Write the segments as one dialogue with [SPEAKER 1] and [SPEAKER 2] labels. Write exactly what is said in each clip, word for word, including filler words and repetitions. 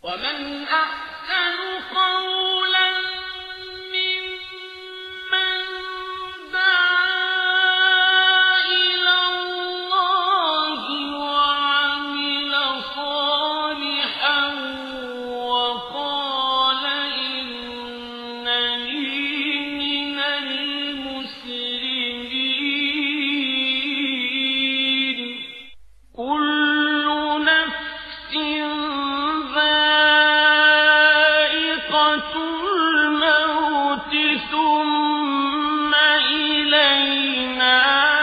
[SPEAKER 1] ومن أحسن قولا ممن دعا إلى الله وعمل صالحا وقال إنني من المسلمين كل نفس ذائقة الموت ثم إلينا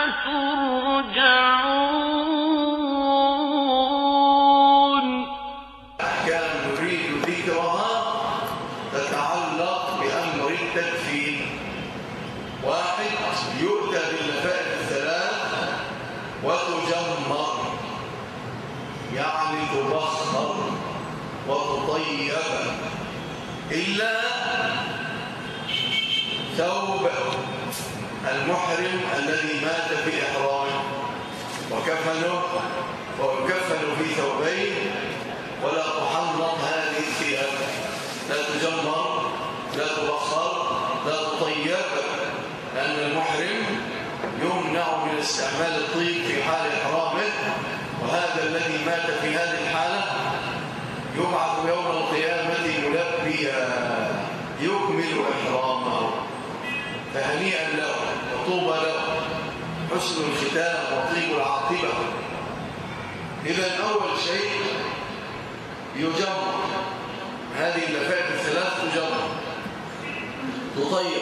[SPEAKER 1] ترجعون.
[SPEAKER 2] كان نريد ذكرها تتعلق بأمر التكفين. واحد، يؤتى باللفائف الثلاث وتجمر، يعني تبخر وتطيب، إلا ثوب المحرم الذي مات في إحرامه وكفنه ويكفن في ثوبين، ولا تحنط هذه الثياب، لا تجمر لا تبخر لا تطيب، لأن المحرم يمنع من استعمال الطيب في حال إحرامه، وهذا الذي مات في هذه الحالة يبعث يوم القيامة ملبيا يكمل إحرامه، فهنيئا له وطوبى له، حسن الختام وطيب العاقبة. إذن أول شيء يجمر، هذه اللفائف الثلاث تجمر تطيب.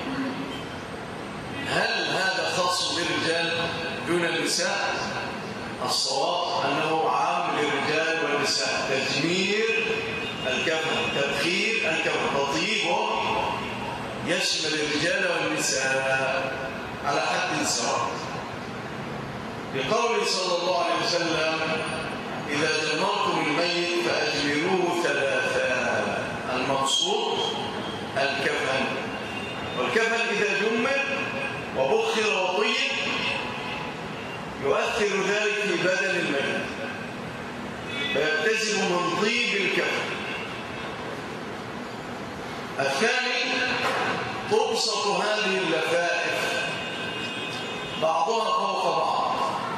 [SPEAKER 2] هل هذا خاص بالرجال دون النساء؟ الصواب أنه عام للرجال والنساء، تجمير الكفن، تبخير الكفن، تطيبه يشمل الرجال والنساء على حد سواء، بقوله صلى الله عليه وسلم: إذا جمرتم الميت فأجمروه ثلاثا. المقصود الكفن، والكفن إذا جمر وبخر وطيب يؤثر ذلك في بدن الميت فيبتسم من طيب الكفن. الثاني، تبسط هذه اللفائف بعضها فوق بعض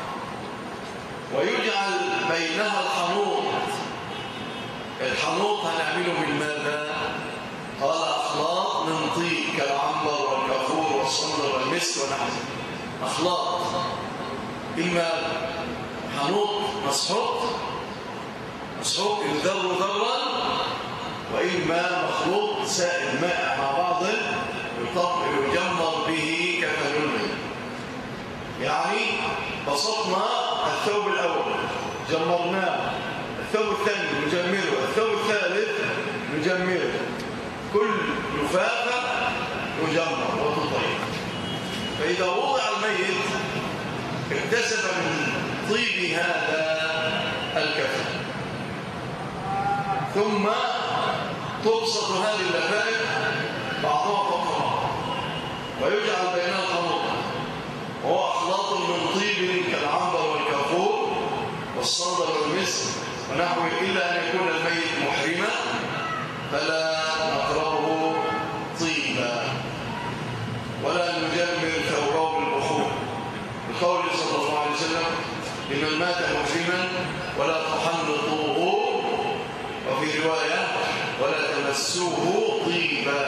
[SPEAKER 2] ويجعل بينها الحنوط. الحنوط هنعمله من ماذا؟ قال: أخلاط من طيب كالعنبر والكافور والصندر والمسك ونحوه. أخلاط، إما حنوط مسحوق مسحوق يذر ذرا، وإما مخلوط سائل مائع مع بعض يجمر به كفن الميت. يعني بسطنا الثوب الأول جمرناه، الثوب الثاني نجمره، الثوب الثالث نجمره، كل لفافة يجمر وتطيب. فإذا وضع الميت اكتسب من طيب هذا الكفن، ثم تبسط هذه اللفائف بعضها فوق بعض ويجعل بينها خلوطا، وهو أخلاط من طيب كالعنبر والكافور والصندر والمسك ونحوه، إلا أن يكون الميت محرما فلا نقربه طيبا ولا نجمر ثوبه بالبخور، بقوله صلى الله عليه وسلم: لمن مات محرما ولا تحنطوه، وفي رواية: ولا تمسوه طيبا.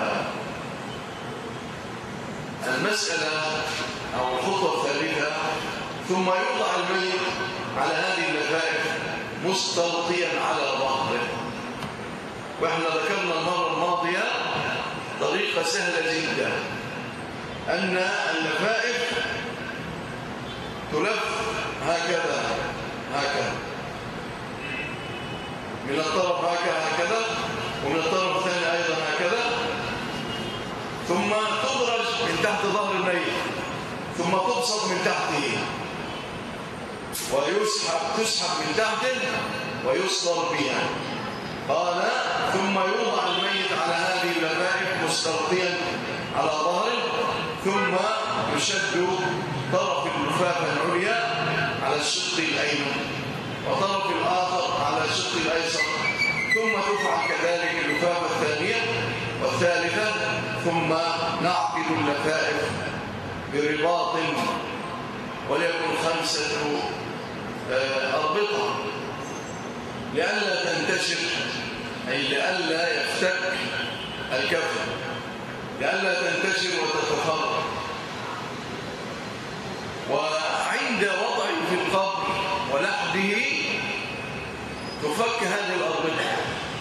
[SPEAKER 2] المسألة أو الخطوة الثالثة: ثم يوضع الميت على هذه اللفائف مستلقيا على ظهره. واحنا ذكرنا المرة الماضية طريقة سهلة جدا، أن اللفائف تلف هكذا هكذا من الطرف هكذا هكذا ومن الطرف الثاني أيضا هكذا، ثم تدرج من تحت ظهر الميت، ثم تبسط من تحته ويسحب تسحب من تحته ويصدر بها. قال: ثم يوضع الميت على هذه اللفائف مستلقيا على ظهره، ثم يشد طرف اللفافة العليا على الشق الأيمن وطرف الآخر على الشق الأيسر، ثم تفعل كذلك اللفافة الثانية والثالثة، ثم نعقد اللفائف برباط وليكن خمسة أربطة لئلا تنتشر، أي لئلا يفتك الكف، لئلا تنتشر وتتفرق. وعند وضعه في القبر ولحده تفك هذه الأربطة.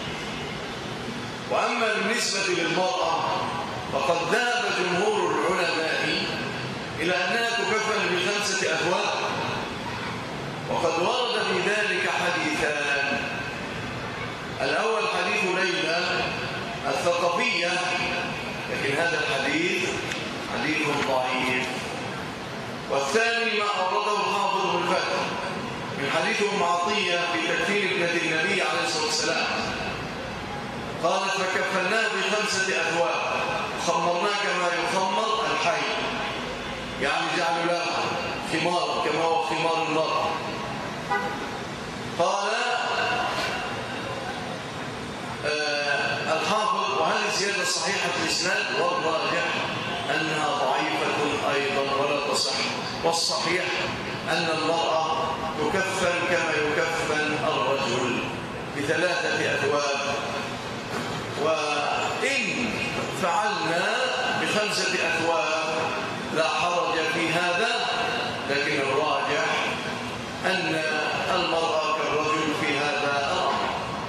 [SPEAKER 2] وأما بالنسبة للمرأة فقد ذهب جمهور العلماء إلى أنها تكفن بخمسة أثواب، وقد ورد في ذلك حديثان. الأول حديث ليلى الثقفية، لكن هذا الحديث حديث ضعيف. والثاني ما أورده الحافظ بن الفتح من حديث أم عطية في تكفين ابنة النبي عليه الصلاة والسلام، قالت فكفلناه بخمسة أثواب خمرناه كما يخمر الحي، يعني جعلوا له خمار كما هو خمار المرأة. قال آه الحافظ وهذه زيادة صحيحة الإسناد، والراجح أنها ضعيفة أيضا ولا تصح، والصحيح أن المرأة تكفن كما يكفن الرجل بثلاثة أثواب. وإن فعلنا بخمسة أثواب لا حرج في هذا، لكن الراجح أن المرأة كالرجل في هذا الأمر.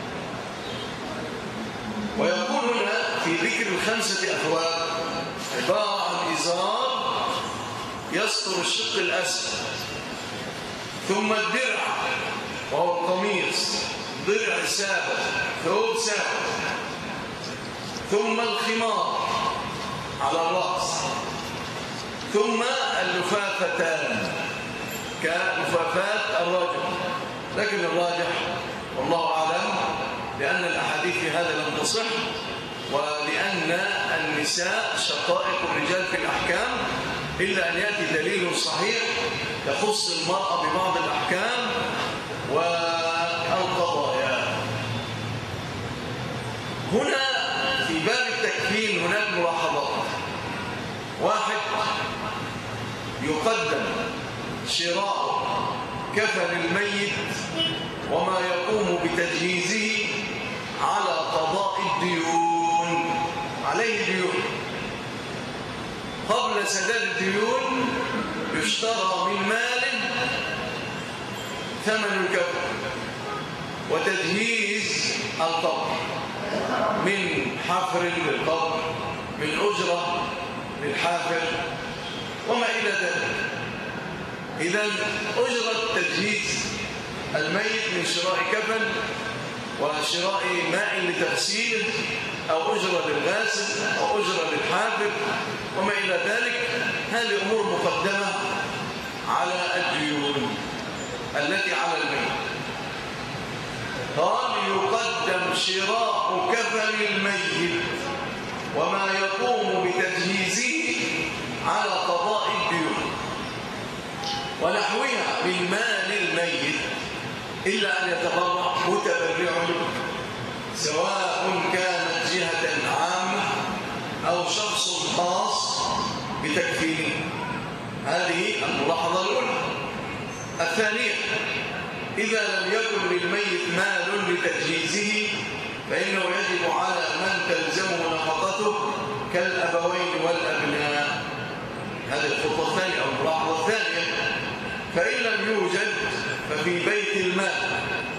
[SPEAKER 2] ويقول هنا في ذكر الخمسة أثواب عبارة عن إزار يستر الشق الأسفل، ثم الدرع وهو القميص، درع سابق، ثوب سابق، ثم الخمار على الرأس، ثم اللفافتان كلفافات الرجل. لكن الراجح والله أعلم لأن الأحاديث في هذا لم تصح، ولأن النساء شقائق الرجال في الأحكام، إلا أن يأتي دليل صحيح يخص المرأة ببعض الأحكام والقضايا. هنا في باب التكفين هناك ملاحظات. واحد، يقدم شراء كفن الميت وما يقوم بتجهيزه على قضاء الديون، عليه ديون. قبل سداد الديون يشترى من ماله ثمن الكفن وتجهيز القبر، من حفر للقبر، من أجرة للحافر وما إلى ذلك. إذن أجرة تجهيز الميت من شراء كفن وشراء ماء لتغسيله، أو أجرة للغاسل، أو أجرة للحافر وما إلى ذلك، هذه أمور مقدمة على الديون التي على الميت. قال يقدم شراء كفن الميت وما يقوم بتجهيزه على قضاء الديون ونحوها من مال الميت، إلا أن يتبرع متبرع سواء كانت جهة عامة أو شخص خاص بتكفينه. هذه الملاحظة الأولى. الثانية، إذا لم يكن للميت مال لتجهيزه فإنه يجب على من تلزمه نفقته كالأبوين والأبناء. هذه الخطوة الثانية أو الملاحظة الثانية. فإن لم يوجد ففي بيت المال،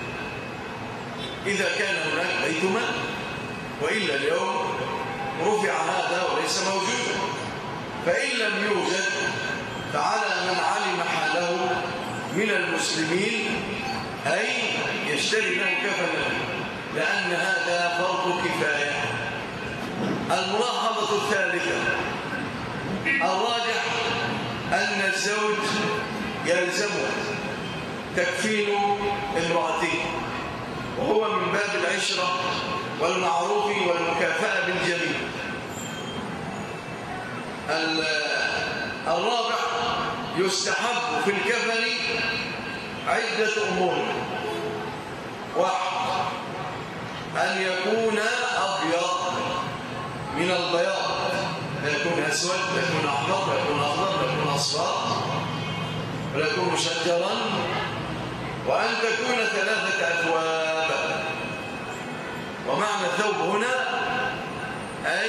[SPEAKER 2] إذا كان هناك بيت مال، وإلا اليوم رفع هذا وليس موجودا. فإن لم يوجد فعلى من علم حاله من المسلمين أي يشتري له كفنا، لأن هذا فرض كفاية. الملاحظة الثالثة، الراجح أن الزوج يلزمه تكفين امرأته، وهو من باب العشرة والمعروف والمكافأة بالجميل. الرابع، يستحب في الكفن عدة أمور. واحد، أن يكون أبيض من البياض، لا يكون أسود، لا يكون أحمر، لا يكون أخضر، لا يكون أصفر، ولا يكون مشجرا، وأن تكون ثلاثة أثواب. ومعنى الثوب هنا أي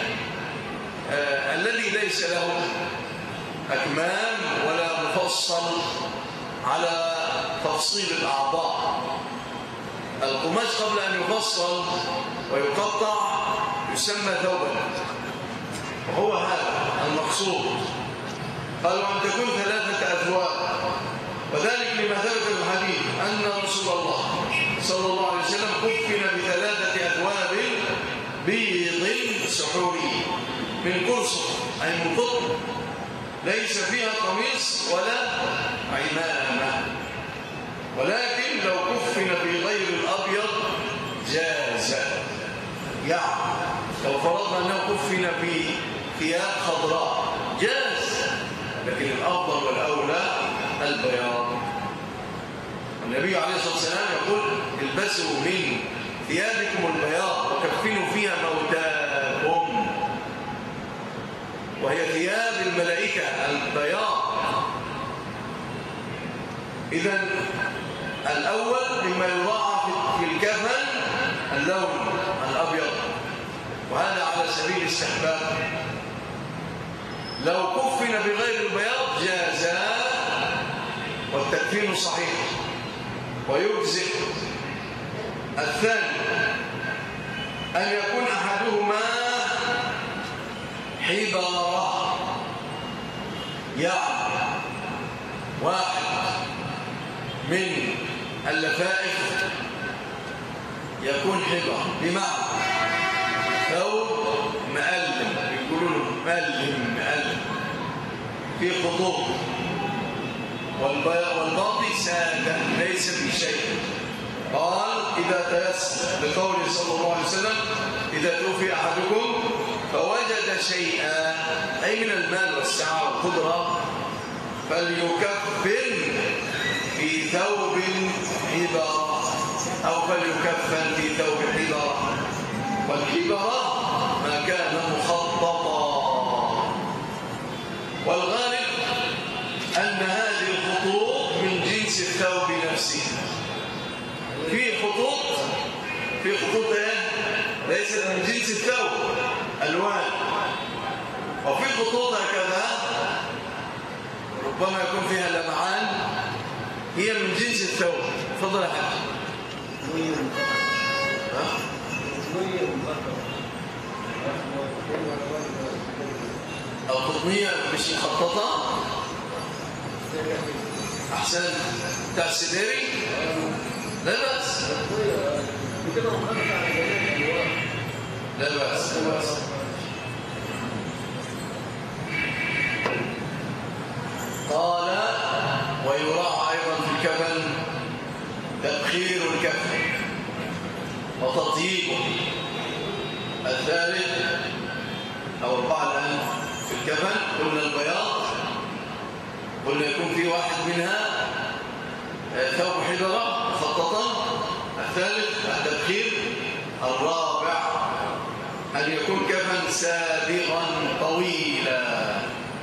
[SPEAKER 2] آه الذي ليس له أكمام ولا مفصل على تفصيل الأعضاء. القماش قبل أن يفصل ويقطع يسمى ثوبا، وهو هذا المقصود. قالوا أن تكون ثلاثة أثواب، وذلك لما ثبت في الحديث أن رسول الله صلى الله عليه وسلم كفن بثلاثة أثواب بيض سحوري من قرص أي من قطن، ليس فيها قميص ولا عمامة. ولكن لو كفن في غير الأبيض جاز، يعني لو فرضنا أنه كفن في ثياب خضراء جاز، لكن الأفضل والأولى البياض. النبي عليه الصلاة والسلام يقول البسوا من ثيابكم البياض وكفنوا فيها موتاكم، وهي ثياب الملائكة البياض. إذن الأول مما يراعى في الكفن اللون الأبيض، وهذا على سبيل الاستحباب. لو كفن بغير البياض جاز، والتكفين صحيح ويجزئ. الثاني أن يكون أحدهما حبارة، يعني واحد من اللفائف يكون حبارة، بمعنى ثوب مألم، يقولون مألم مألم في خطوط، والباطي سادة ليس في شيء. قال إذا تيسر، لقوله صلى الله عليه وسلم إذا توفي أحدكم فوجد شيئا، أي من المال والسعة والقدرة، فليكفن في ثوب حبارة، أو فليكفن في ثوب حبارة. والحبارة ما كان مخططا، والغالب أن هذه الخطوط من جنس الثوب نفسه. في خطوط في خطوط ايه ليست من جنس الثوب، الوان، وفي خطوط هكذا ربما يكون فيها لمعان، هي من جنس الثوب. تفضل يا حاج. ها القطنيه مش مخططه احسن بتاع السديري، لا بأس لا بأس لا بأس. قال ويراعى أيضا في الكفن تبخير الكفن وتطييبه. الثالث أو الرابع الآن في الكفن قلنا البياض، قلنا يكون في واحد منها ثوب حبرة مخططا. الثالث التبخير. الرابع أن يكون كفن سابغا طويلا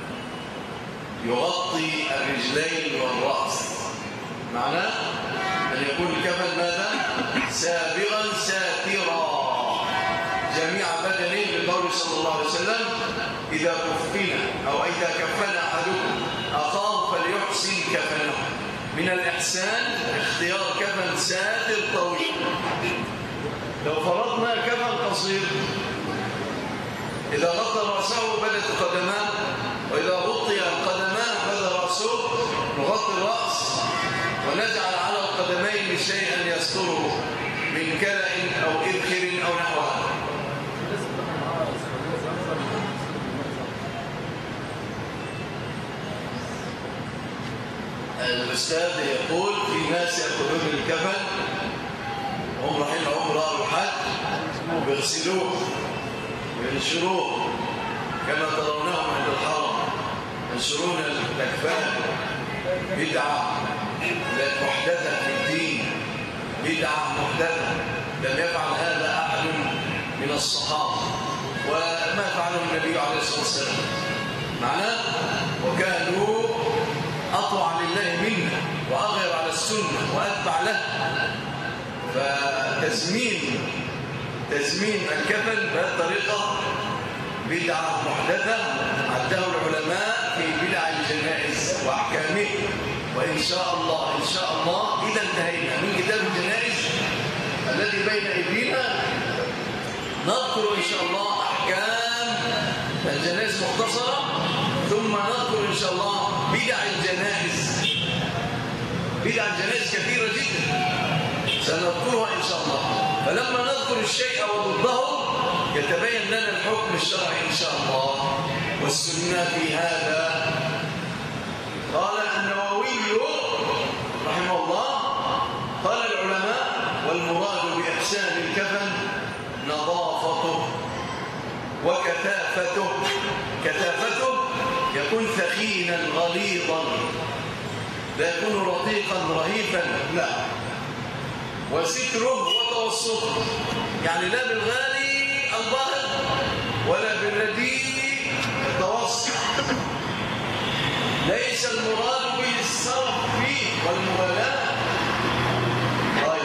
[SPEAKER 2] يغطي الرجلين والرأس. معناه أن يكون الكفن ماذا؟ سابغا ساترا جميع بدنه، لقوله صلى الله عليه وسلم إذا كفن أو إذا كفن أحدكم أخاه فليحسن كفنه. من الإحسان اختيار كفن ساتر طويل. لو فرضنا كفن قصير، إذا غطى رأسه بدت قدماه، وإذا غطي القدمان بدا رأسه، نغطي الرأس ونجعل على القدمين شيئا يستره من كلأ أو إذخر أو نحوها. الأستاذ يقول في ناس يأخذون الكفن وهم رايحين عمرة أو حج وبيغسلوه وينشروه كما ترونهم عند الحرم، ينشرون الأكفان. بدعة محدثة في الدين، بدعة محدثة، لم يفعل هذا والصحابة وما فعله النبي عليه الصلاة والسلام. معناه وكانوا أطوع لله منا وأغير على السنة وأتبع له. فتزمين تزمين الكفن بهذه الطريقة بدعة محدثة عده العلماء في بدع الجنائز وأحكامه. وإن شاء الله إن شاء الله إذا انتهينا من كتاب الجنائز الذي بين أيدينا نذكر إن شاء الله أحكام الجنائز مختصرة، ثم نذكر إن شاء الله بدع الجنائز. بدع الجنائز كثيرة جدا سنذكرها إن شاء الله، فلما نذكر الشيء وضده يتبين لنا الحكم الشرعي إن شاء الله والسنة في هذا. قال النووي رحمه الله قال العلماء والمراد بإحسان الكفن نظافته وكثافته. كثافته يكون ثخينا غليظا، لا يكون رقيقا رهيفا، لا. وستره وتوسطه، يعني لا بالغالي الباهظ ولا بالرديء التوسط. ليس المراد به الصرف فيه والمبالاة. طيب،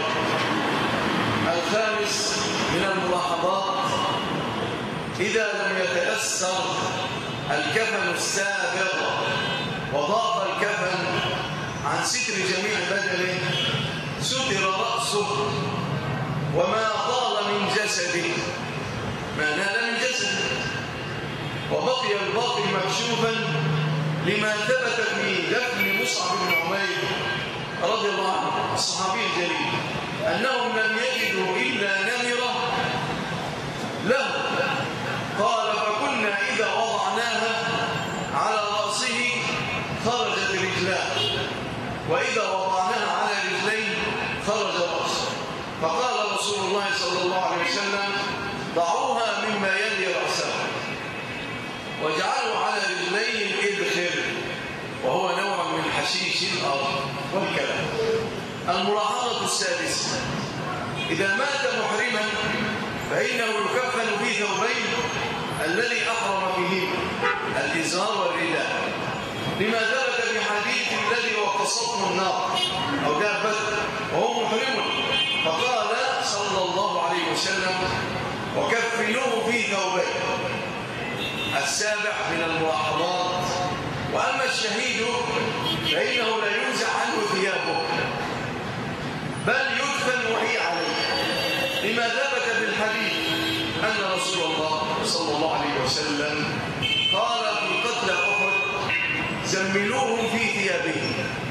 [SPEAKER 2] الخامس من الملاحظات: إذا لم يتأثر الكفن السابق وضاف الكفن عن ستر جميع بدنه ستر رأسه وما طال من جسده، ما نال من جسده، وبقي الباقي مكشوفا، لما ثبت في دفن مصعب بن عمير رضي الله عنه الصحابي الجليل أنهم لم يجدوا إلا نمرة له. قال: فكنا إذا وضعناها على رأسه خرجت رجلاه، وإذا وضعناها على رجليه خرج رأسه. فقال رسول الله صلى الله عليه وسلم: ضعوها مما يلي رأسه واجعلوا على رجليه الإذخر، وهو نوع من حشيش الأرض والكلام. الملاحظة السادسة: إذا مات محرما فإنه يكفن في ثوبين الذي أحرم فيهما، الإزار والرداء، لما ثبت في حديث الذي وقصته النار أو دابة وهو محرم، فقال صلى الله عليه وسلم: وكفنوه في ثوبين. السابع من الملاحظات: وأما الشهيد فإنه لا ينزع عنه ثيابه، بل يدفن وهي عليه، لما ثبت في الحديث أن رسول الله صلى الله عليه وسلم قال في قتل أحد: زملوهم في ثيابهم،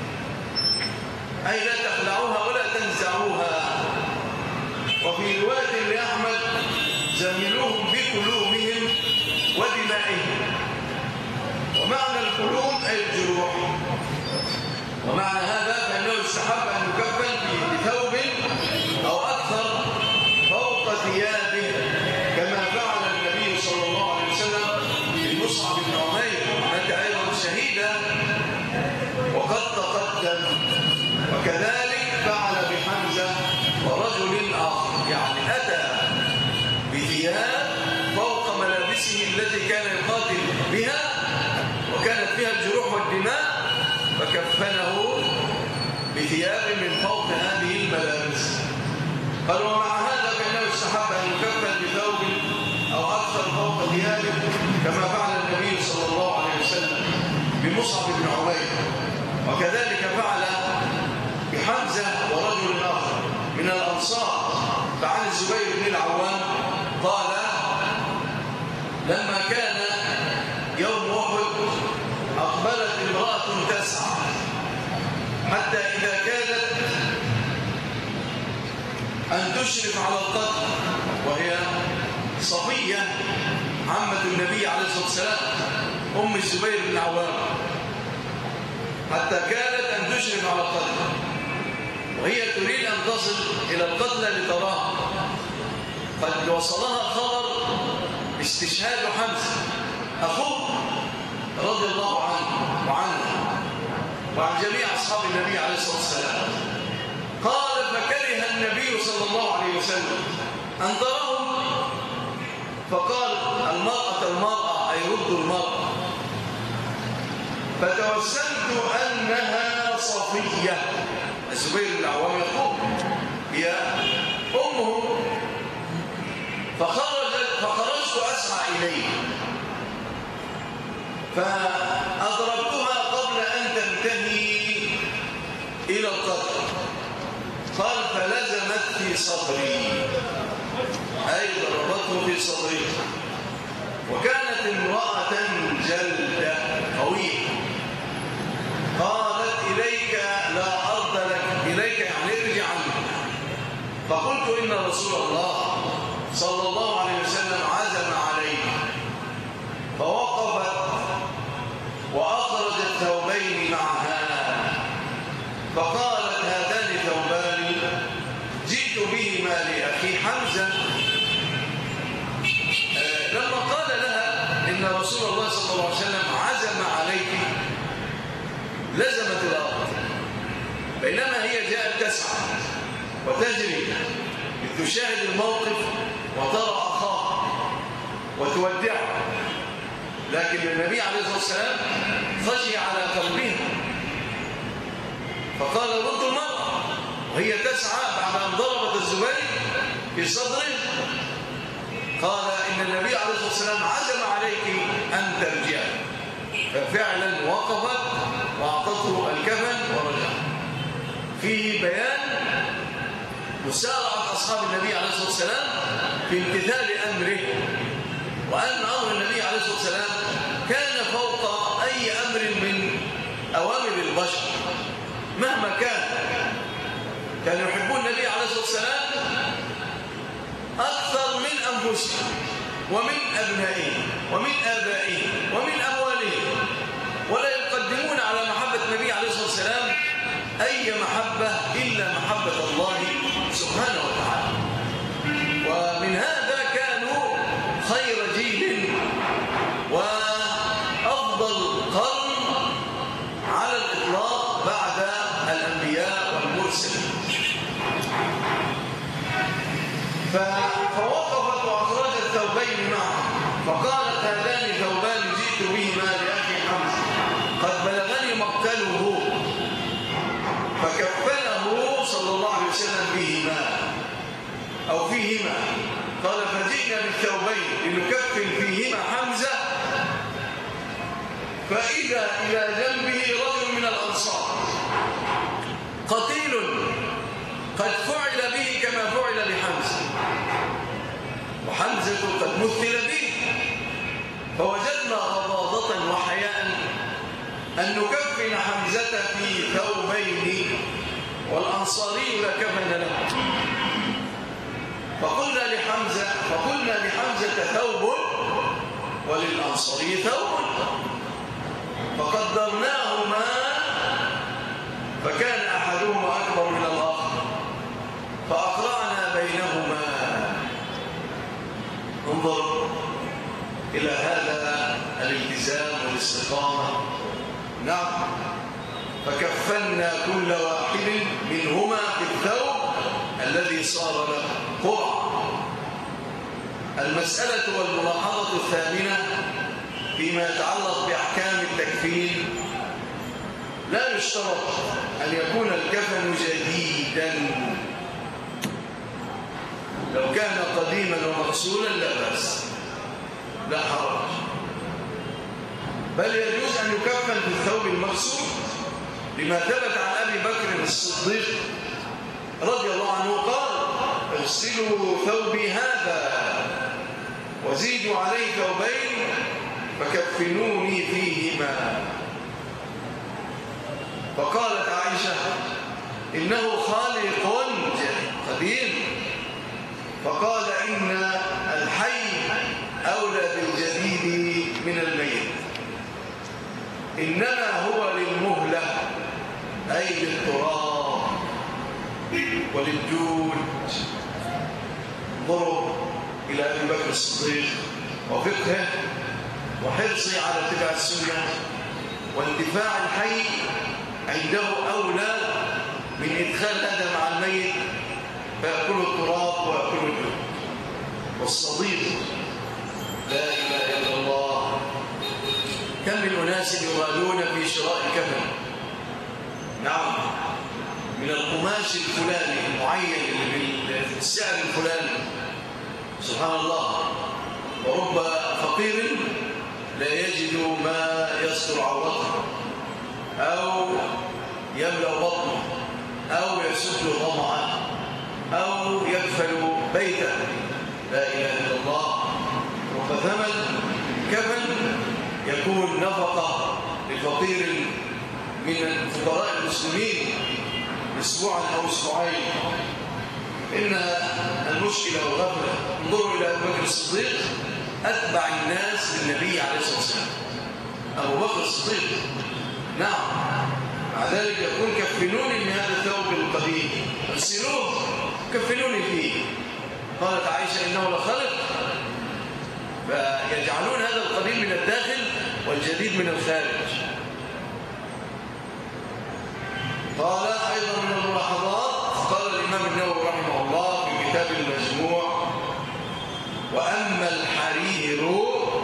[SPEAKER 2] أي لا تخلعوها ولا تنزعوها. وفي رواية لأحمد: زملوهم بقلوبهم ودمائهم. ومعنى القلوب أي الجروح. ومعنى هذا فإنه يستحب أن يكفن في ثوب أو أكثر فوق ثيابه، كما فعل النبي صلى الله عليه وسلم بمصعب بن عمير، مات أيضا شهيدا وقد تقدم. وكذلك فعل بحمزة ورجل آخر، يعني أتى بثياب فوق ملابسه التي كان يقاتل بها وكانت فيها الجروح والدماء، فكفنه بثياب من فوق هذه الملابس. قال: ومع هذا فإنه يستحب أن يكفن بثوب أو أكثر فوق ثيابه، كما فعل النبي صلى الله عليه وسلم بمصعب بن عمير. وكذلك فعل بحمزة ورجل آخر من الأنصار. فعن الزبير بن العوام قال: لما كان يوم أحد أقبلت امرأة تسعى حتى إذا كادت أن تشرف على القتل، وهي صفية عمة النبي عليه الصلاة والسلام أم الزبير بن العوام، حتى كادت أن تشرف على القتل، وهي تريد أن تصل إلى القتلى لتراه. قد وصلها خبر استشهاد حمزة أخوه رضي الله عنه وعنه وعن جميع أصحاب النبي عليه الصلاة والسلام. قال: فكره النبي صلى الله عليه وسلم أن تراهم فقال المرأة المرأة أي رد المرأة. فتوسلت أنها صفية. الزبير بن العوام يقول هي أمه. فخرجت فخرجت أسعى إليه فأضربتها قبل أن تنتهي إلى القتل. قال فلزمت في صدري أي ضربته في صدري. وكانت امرأة جلدة قوية. قالت إليك لا أرض لك، إليك يعني ارجع عنك. فقلت إن رسول الله صلى الله عليه وسلم عزم عليك. فوقفت وأخرجت ثوبين معها فقالت هذان ثوبان جئت بهما لأخي حمزة. آه لما قال لها إن رسول الله صلى الله عليه وسلم عزم عليك لزمت الأرض، بينما هي جاءت تسعى وتجري لتشاهد الموقف وترى أخاها وتودعه، لكن النبي عليه الصلاة والسلام خشي على قلبها فقال رد المرأة وهي تسعى بعد أن ضربت الزبير في صدره. قال إن النبي عليه الصلاة والسلام عزم عليك أن ترجعي. ففعلا وقفت وأعطته الكفن ورجع. فيه بيان مسارعة أصحاب النبي عليه الصلاة والسلام في امتثال أمره، وأن أمر النبي عليه الصلاة والسلام كان فوق أي أمر من أوامر البشر مهما كان. كانوا يحبون النبي عليه الصلاة والسلام أكثر من أنفسهم ومن أبنائهم ومن آبائهم ومن أموالهم، ولا يقدمون على محبة النبي عليه الصلاة والسلام أي محبة إلا محبة الله سبحانه وتعالى. ومن هذا كانوا خير جيل وأفضل قرن على الإطلاق بعد الأنبياء والمرسلين. فوقفت وأخرجت ثوبين معها فقالت هذان ثوبان جئت بهما لأخي حمزة قد بلغني مقتله. فكفله صلى الله عليه وسلم بهما أو فيهما. قال فجئنا بالثوبين لنكفل فيهما حمزة فإذا إلى جنبه رجل من الأنصار قتيل قد فعل به كما فعل بحمزة، وحمزة قد مثل به. فوجدنا غضاضة وحياء أن نكفن حمزة في ثوبين والأنصاري لا كفن له. فقلنا لحمزة فقلنا لحمزة ثوب وللأنصاري ثوب فقدرناهما فكان أحدهما أكبر من الآخر فأقرأنا بينهما. انظر إلى هذا الالتزام والاستقامة. نعم. فكفلنا كل واحد منهما في الثوب الذي صار له قرعة. المسألة والملاحظة الثامنة فيما يتعلق بأحكام التكفين: لا يشترط أن يكون الكفن جديدا. لو كان قديما ومغسولا لا بأس، لا حرج، بل يجوز أن يكفن في الثوب المغسول لما ثبت عن أبي بكر الصديق رضي الله عنه قال: اغسلوا ثوبي هذا وزيدوا عليه ثوبين فكفنوني فيهما. فقالت عائشة: إنه خالق قديم. فقال: إن الحي أولى بالجديد من الميت، إنما هو للمهلة أي للتراب وللجود. انظروا إلى أبي بكر الصديق وفقهه وحرصه على اتباع السنة، واندفاع الحي عنده أولى من إدخال آدم مع الميت فيأكل التراب ويأكل الجود. والصديق من القماش الفلاني المعين بالسعر الفلاني. سبحان الله. ورب فقير لا يجد ما يستر عورته أو يملأ بطنه أو يسد ظمأه أو يكفل بيته. لا إله إلا الله. رب ثمن كفن يكون نفقة لفقير من فقراء المسلمين أسبوعا أو أسبوعين. إن المشكلة والغفلة. انظروا إلى أبو بكر الصديق أتبع الناس للنبي عليه الصلاة والسلام. أبو بكر الصديق نعم، مع ذلك يقول كفنوني من هذا الثوب القديم، اغسلوه كفنوني فيه. قالت عائشة إنه لخلق، فيجعلون هذا القديم من الداخل والجديد من الخارج. قال أيضا من الملاحظات، قال الإمام النووي رحمه الله في كتاب المجموع: وأما الحرير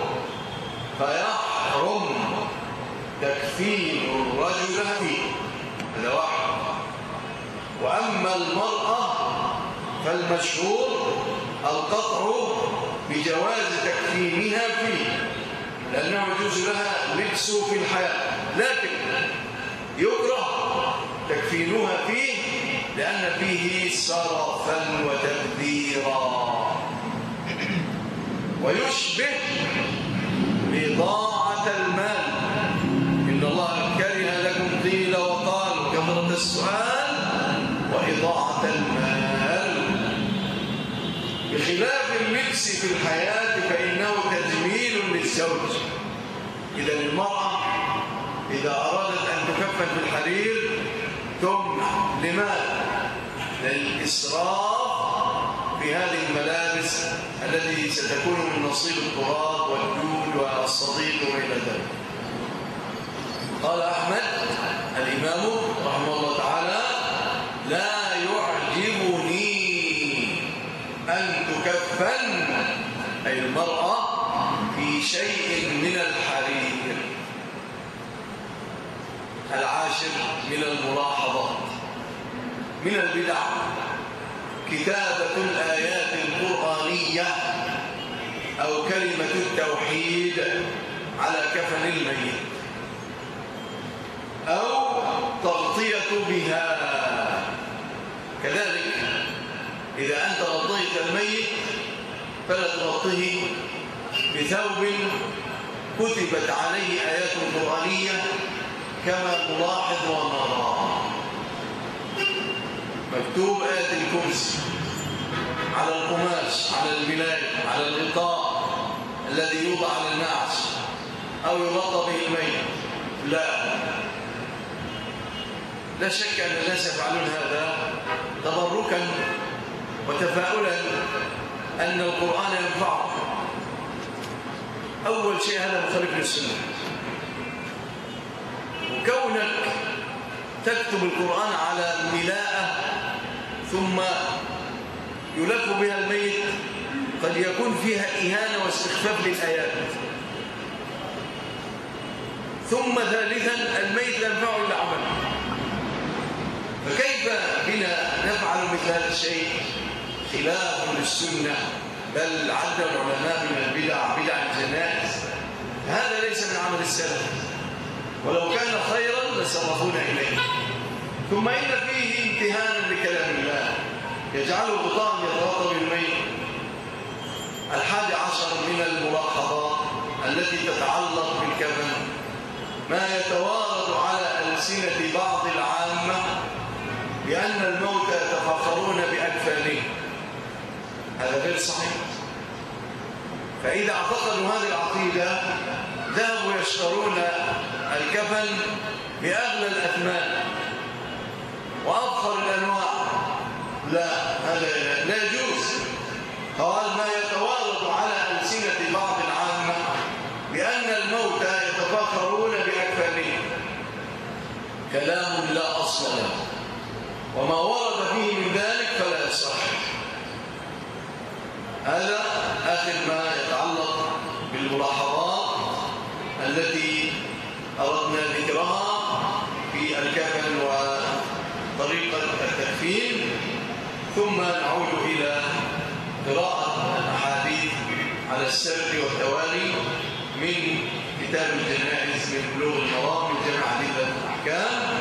[SPEAKER 2] فيحرم تكفين الرجل فيه، هذا واحد. وأما المرأة فالمشهور القطع بجواز تكفينها فيه، لأنه يجوز لها لبس في الحياة، لكن يكره تكفينها فيه لأن فيه سرفا وتبذيرا، ويشبه بضاعة المال. إن الله كره لكم قيل وقال كثرة السؤال وإضاعة المال. بخلاف اللبس في الحياة فإنه تجميل للزوج. إذا المرأة إذا أرادت أن تكفن في الحرير تمنع. لماذا؟ للإسراف في هذه الملابس التي ستكون من نصيب التراب والدود والصديق وإلى ذلك. قال أحمد الإمام رحمه الله تعالى: لا يعجبني أن تكفن أي المرأة في شيء من الحرير. العاشر من الملاحظات من البدع كتابة الآيات القرآنية أو كلمة التوحيد على كفن الميت أو تغطية بها. كذلك إذا أنت غطيت الميت فلا تغطيه بثوب كتبت عليه آيات قرآنية كما نلاحظ ونرى. مكتوب آية الكرسي على القماش، على البلاد، على الغطاء الذي يوضع على النعش أو يغطى به الميت. لا لا شك أن الناس يفعلون هذا تبركا وتفاؤلا أن القرآن ينفعه. أول شيء هذا مخالف للسنة. وكونك تكتب القرآن على ملاءة ثم يلف بها الميت قد يكون فيها إهانة واستخفاف للآيات. ثم ثالثا الميت لا ينفعه إلا عمل. فكيف بنا نفعل مثل هذا الشيء؟ خلاف للسنة، بل عد العلماء من البدع بدع الجنائز. هذا ليس من عمل السلف، ولو كان خيرا لسبقونا إليه. ثم إن فيه امتهانا لكلام الله يجعله غطاء يتغطى بالميت. الحادي عشر من الملاحظات التي تتعلق بالكفن ما يتوارد على ألسنة بعض العامة بأن الموتى يتفاخرون بأكفانهم. هذا غير صحيح. فإذا اعتقدوا هذه العقيدة ذهبوا يشترون الكفن بأغلى الأثمان وأفخر الأنواع. لا، هذا لا يجوز. قال ما يتوارد على ألسنة بعض العامة بأن الموتى يتفاخرون بأكفانهم كلام لا أصل له، وما ورد فيه من ذلك فلا يصح. هذا آخر ما يتعلق بالملاحظات التي أردنا ذكرها في الكفن وطريقة ثم نعود إلى قراءة الأحاديث على السرد والتوالي من كتاب الجنائز من بلوغ المرام من جمع أدلة الأحكام.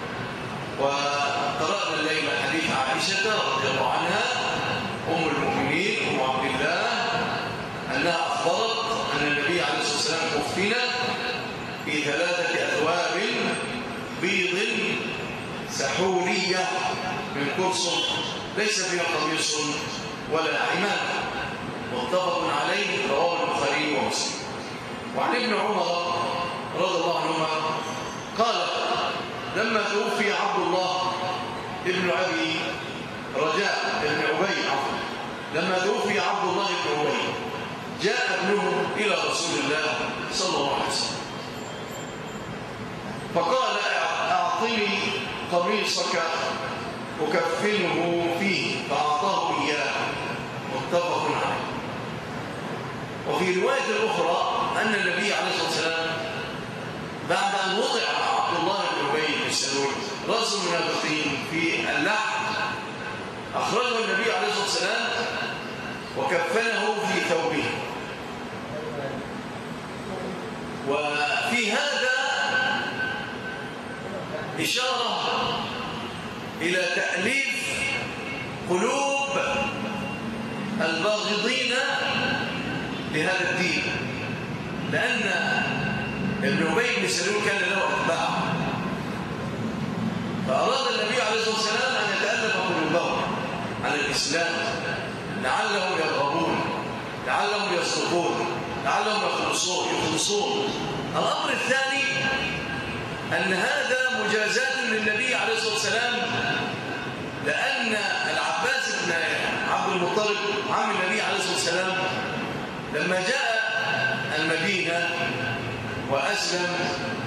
[SPEAKER 2] وقرأنا الليلة حديث عائشة رضي الله عنها أم المؤمنين أم عبد الله أنها أخبرت أن النبي عليه الصلاة والسلام كفن في ثلاثة أثواب بيض سحورية من قرص ليس فيها قميص ولا عمامة، متفق عليه، رواه البخاري ومسلم. وعن ابن عمر رضي الله عنهما قال لما توفي عبد الله ابن أبي رجاء ابن أبي عفوا لما توفي عبد الله بن أبي جاء ابنه إلى رسول الله صلى الله عليه وسلم فقال أعطني قميصك أكفنه فيه، فأعطاه إياه، متفق عليه. وفي رواية أخرى أن النبي عليه الصلاة والسلام بعد أن وضع عبد الله بن أبي بن سلول رأس المنافقين في اللحم أخرجه النبي عليه الصلاة والسلام وكفنه في ثوبه. وفي هذا إشارة إلى تأليف قلوب الباغضين لهذا الدين، لأن ابن أبي بن سلول كان له أتباع، فأراد النبي عليه الصلاة والسلام أن يتألف قلوبهم على الإسلام لعلهم يرغبون، لعلهم يصدقون، لعلهم يخلصون يخلصون. الأمر الثاني أن هذا مجازات للنبي عليه الصلاة والسلام، لأن العباس بن عبد المطلب عم النبي عليه الصلاة والسلام لما جاء المدينة وأسلم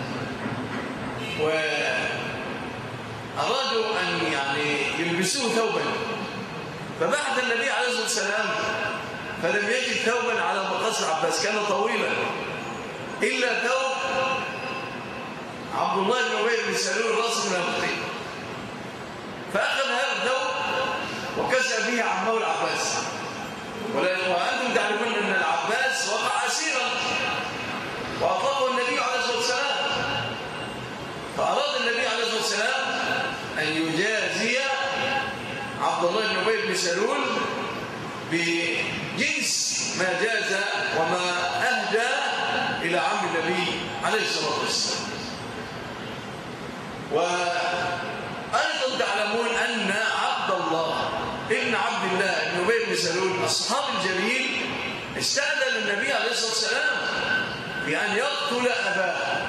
[SPEAKER 2] وأرادوا أن يعني يلبسوه ثوبا، فبعث النبي عليه الصلاة والسلام فلم يجد ثوبا على مقاس العباس، كان طويلا، إلا ثوب عبد الله بن أبي بن سلول رأس المنافقين، فأخذ هذا الثوب وكسى به عمه العباس. وأنتم تعلمون أن العباس وقع أسيرا وأطلقه النبي عليه الصلاة والسلام، فأراد النبي عليه الصلاة والسلام أن يجازي عبد الله بن أبي بن سلول بجنس ما جاز وما أهدى إلى عم النبي عليه الصلاة والسلام. وأيضا تعلمون أن عبد الله ابن عبد الله بن أبي بن سلول الصحابي الجليل استأذن النبي عليه الصلاة والسلام بأن يقتل أباه،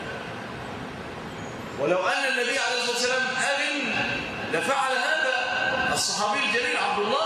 [SPEAKER 2] ولو أن النبي عليه الصلاة والسلام أذن لفعل هذا الصحابي الجليل عبد الله،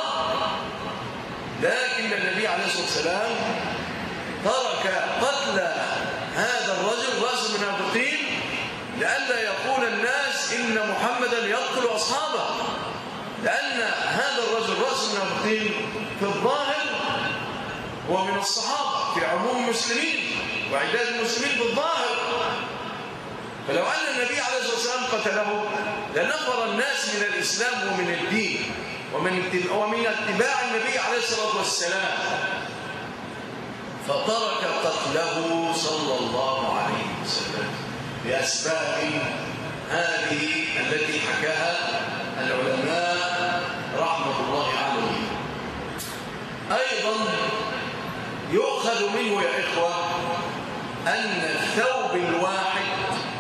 [SPEAKER 2] لكن النبي عليه الصلاة والسلام ترك قتل هذا الرجل رأس المنافقين لئلا يقول الناس إن محمدا يقتل أصحابه، لأن هذا الرجل رأس المنافقين في الظاهر هو من الصحابة في عموم المسلمين وعداد المسلمين في الظاهر، فلو أن النبي عليه الصلاة والسلام قتله لنفر الناس من الإسلام ومن الدين ومن ومن اتباع النبي عليه الصلاة والسلام، فترك قتله صلى الله عليه وسلم بأسباب هذه التي حكاها العلماء رحمة الله عليهم. أيضا يؤخذ منه يا إخوة أن الثوب الواحد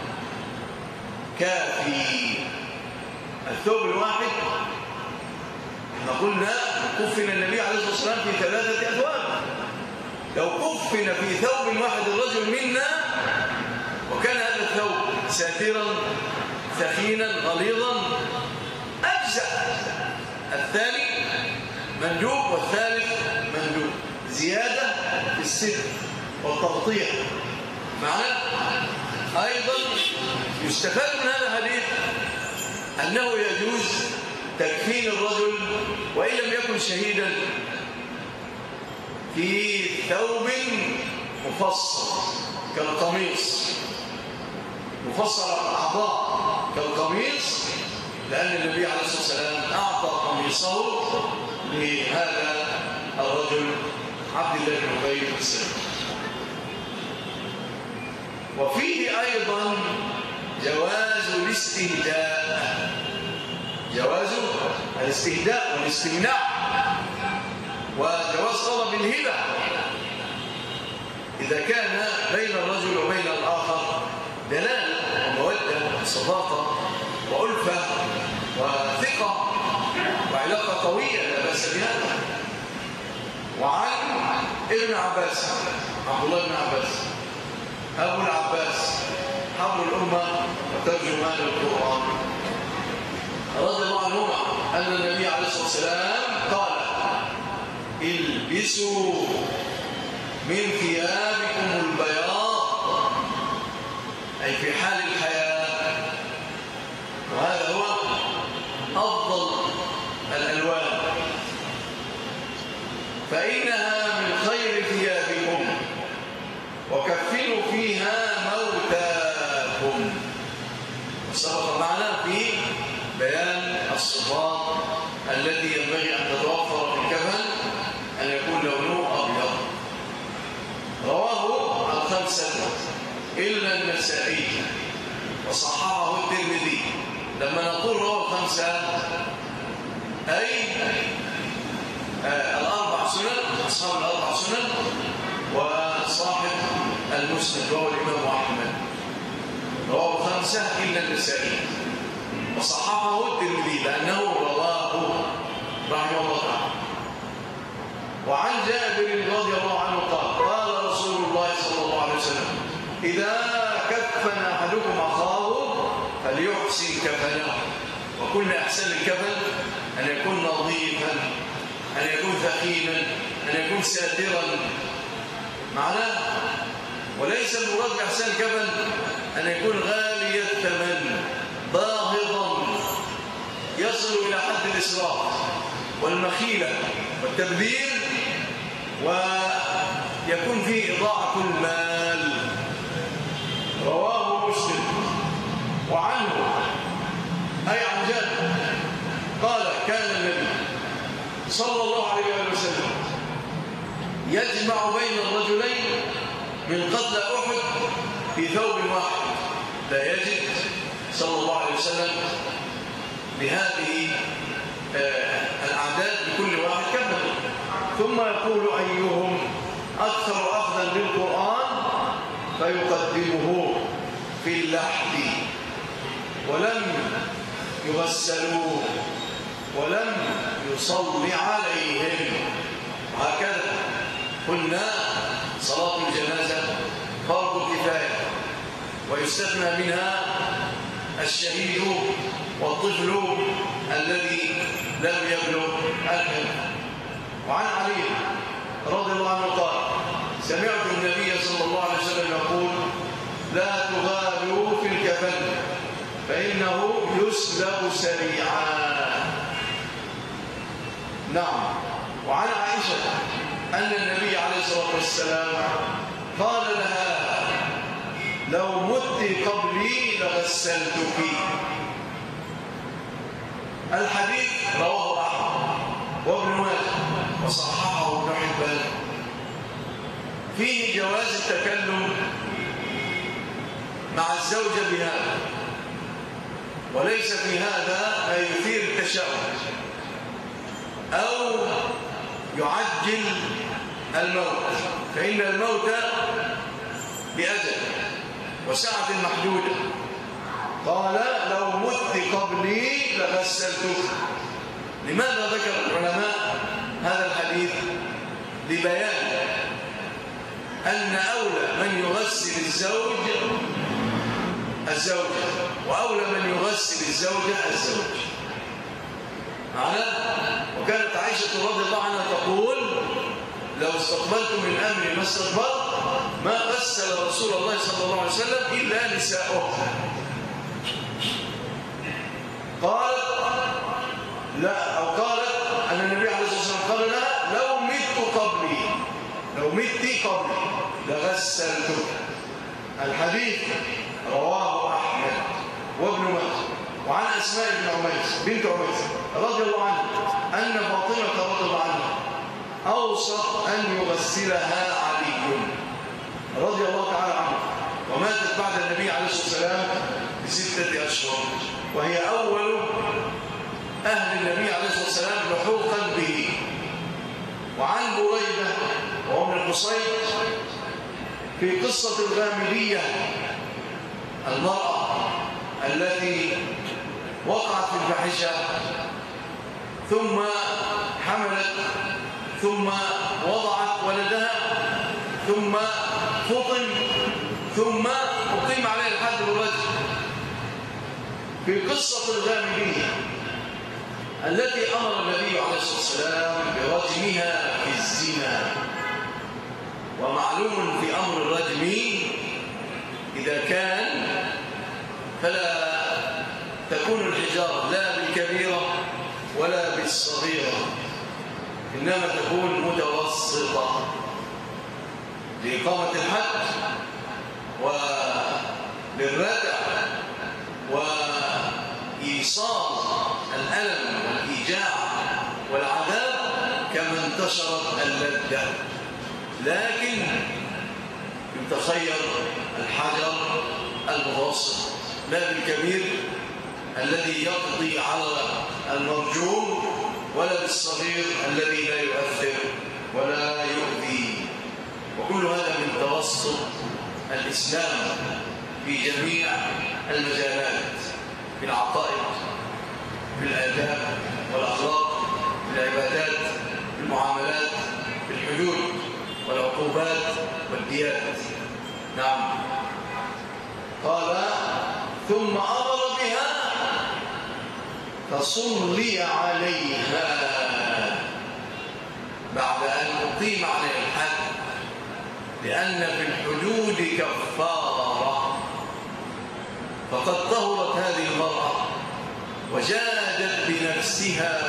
[SPEAKER 2] كافي. الثوب الواحد احنا قلنا كفن النبي عليه الصلاة والسلام في ثلاثة أثواب، لو كفن في ثوب واحد الرجل منا وكان هذا الثوب ساترا ثخينا غليظا أجزأ. الثاني مندوب والثالث مندوب، زيادة في الستر والتغطية معنا. أيضا يستفاد من هذا الحديث أنه يجوز تكفين الرجل وإن لم يكن شهيدا في ثوب مفصل كالقميص، مفصل على الأعضاء كالقميص، لأن النبي عليه الصلاة والسلام أعطى قميصه لهذا الرجل عبد الله بن أبي بن سلول. وفيه أيضا جواز الاستهداء، جواز الاستهداء والاستمناع، وجواز طلب الهبة إذا كان بين الرجل وبين الآخر دلالة ومودة وصداقة وألفة وثقة وعلاقة قوية لا بأس بها. وعن ابن عباس عبد الله بن عباس أبو العباس حبر الأمة وترجمان القرآن رضي الله عنهما أن النبي عليه الصلاة والسلام قال: البسوا من ثيابكم البياض، أي في حال الحياة، وهذا هو أفضل الألوان، فإنها من خير ثيابكم، وكفنوا فيها موتاكم. وسبق معنا في بيان الصفات التي ينبغي أن تتوفر في الكفن، أن يكون لونه أبيض. رواه الخمسة إلا النسائي وصححه الترمذي. لما نقول رواه الخمسة أي آه الأربع سنن، أصحاب الأربع سنن وصاحب المسند وهو الإمام أحمد. رواه الخمسة إلا النسائي وصححه الترمذي لأنه رواه رحمه الله تعالى. وعن جابر رضي الله عنه قال: قال رسول الله صلى الله عليه وسلم: إذا كفن أحدكم أخاه فليحسن كفنه. وكل أحسن الكفن أن يكون نظيفا، أن يكون ثقيلا، أن يكون ساترا معناه. وليس المراد بأحسن الكفن أن يكون غالي الثمن باهظا يصل إلى حد الإسراف والمخيلة والتبذير، ويكون فيه إضاعة المال. رواه مسلم. وعنه أي عن جابر قال: كان النبي صلى الله عليه وسلم يجمع بين الرجلين من قتل أحد في ثوب واحد، لا يجد صلى الله عليه وسلم بهذه الأعداد بكل واحد كفن، ثم يقول: أيهم أكثر أخذا للقرآن فيقدمه في اللحد، ولم يغسلوه ولم يصلي عليهم. وهكذا قلنا صلاة الجنازة فرض كفاية، ويستثنى منها الشهيد والطفل الذي لم يبلغ الحلم. وعن علي رضي الله عنه قال: سمعت النبي صلى الله عليه وسلم يقول: لا تغالوا في الكفن فإنه يسلب سريعا. نعم. وعن عائشة أن النبي عليه الصلاة والسلام قال لها: لو مت قبلي لغسلتك. الحديث رواه أحمد وابن ماجه وصححه ابن حبان. فيه جواز التكلم مع الزوجة بهذا، وليس في هذا ما يثير التشاؤم أو يعجل الموت، فإن الموت بأجل وساعة محدودة. قال: لو مت قبلي لغسلتك. لماذا ذكر العلماء هذا الحديث؟ لبيان أن أولى من يغسل الزوج الزوجة، وأولى من يغسل الزوجة الزوج. معناه. وكانت عائشة رضي الله عنها تقول: لو استقبلت من أمري ما استقبلت ما غسل رسول الله صلى الله عليه وسلم إلا نساؤه. قالت لا، أو قالت أن النبي عليه الصلاة والسلام قال لها: لو مت قبلي لو مت قبلي لغسلتك. الحديث رواه أحمد وابن ماجه وعن أسماء بن عميس بنت عميس رضي الله عنها أن فاطمة رضي الله عنها أوصت أن يغسلها علي رضي الله تعالى عنه، وماتت بعد النبي عليه الصلاة والسلام بستة أشهر، وهي أول أهل النبي عليه الصلاة والسلام لحوقا به. وعن بريدة وهو من الحصين في قصة الغامدية المرأة التي وقعت في الفاحشة ثم حملت ثم وضعت ولدها ثم فطم ثم أقيم عليه الحد بالرجم. في قصة الغامدية التي أمر النبي عليه الصلاة والسلام برجمها في الزنا. ومعلوم في أمر الرجم إذا كان فلا تكون الحجارة لا بالكبيرة ولا بالصغيرة، إنما تكون متوسطة لإقامة الحد وللردع وإيصال الألم والإيجاع والعذاب كما انتشرت اللذة. لكن يتخير الحجر المتوسط لا بالكبير الذي يقضي على المرجوم ولا بالصغير الذي لا يؤثر ولا يؤذي. وكل هذا من توسط الإسلام في جميع المجالات، في العقائد، في الآداب والأخلاق، في العبادات، في المعاملات، في الحدود والعقوبات والديات. نعم. قال ثم أمر بها فصلي عليها بعد أن أقيم عليها الحد، لأن في الحدود كفارة. فقد طهرت هذه المرأة وجادت بنفسها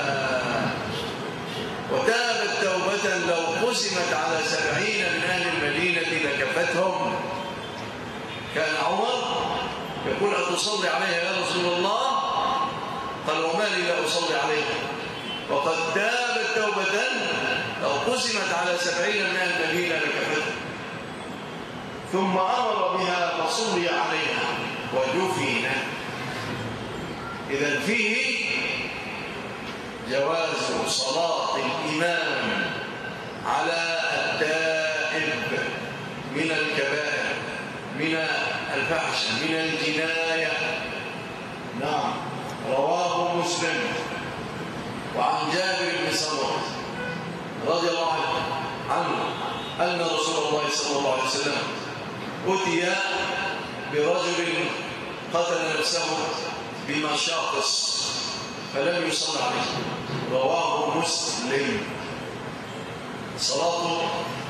[SPEAKER 2] وتابت توبة لو قسمت على سبعين من أهل المدينة لكفتهم. كان عمر يقول أتصلي عليها يا رسول الله؟ قال وما لي لا أصلي عليها، وقد تابت توبة لو قسمت على سبعين من أهل المدينة لكفتهم. ثم أمر بها فصلي عليها ودفن. إذن فيه جواز صلاة الإمام على التائب من الكبائر، من الفحش، من الجناية. نعم. رواه مسلم. وعن جابر بن سمرة رضي الله عنه أن رسول الله صلى الله عليه وسلم أتي برجل قتل نفسه بمشاقص فلم يصل عليه. رواه مسلم. صلاة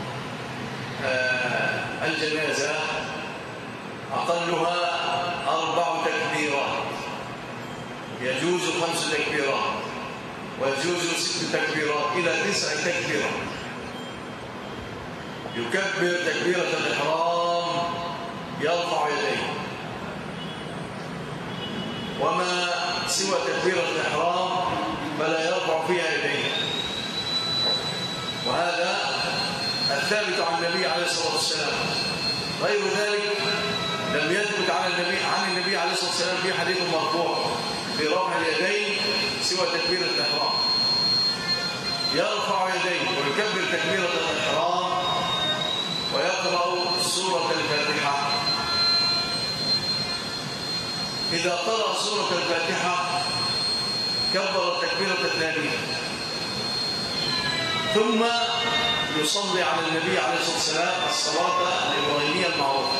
[SPEAKER 2] آه الجنازة أقلها أربع تكبيرات، يجوز خمس تكبيرات ويجوز ست تكبيرات إلى تسع تكبيرات. يكبر تكبيرة الإحرام يرفع يديه، وما سوى تكبيرة الإحرام فلا يرفع فيها يديه. وهذا الثابت عن النبي عليه الصلاة والسلام. غير ذلك لم يثبت عن النبي عن النبي عليه الصلاة والسلام في حديث مرفوع في رفع اليدين سوى تكبيرة الإحرام. يرفع يديه ويكبر تكبيرة الإحرام ويقرأ سورة الفاتحة. إذا قرأ سورة الفاتحة كبر التكبيرة الثانية، ثم يصلي على النبي عليه الصلاة والسلام الصلاة الإبراهيمية المعروفة،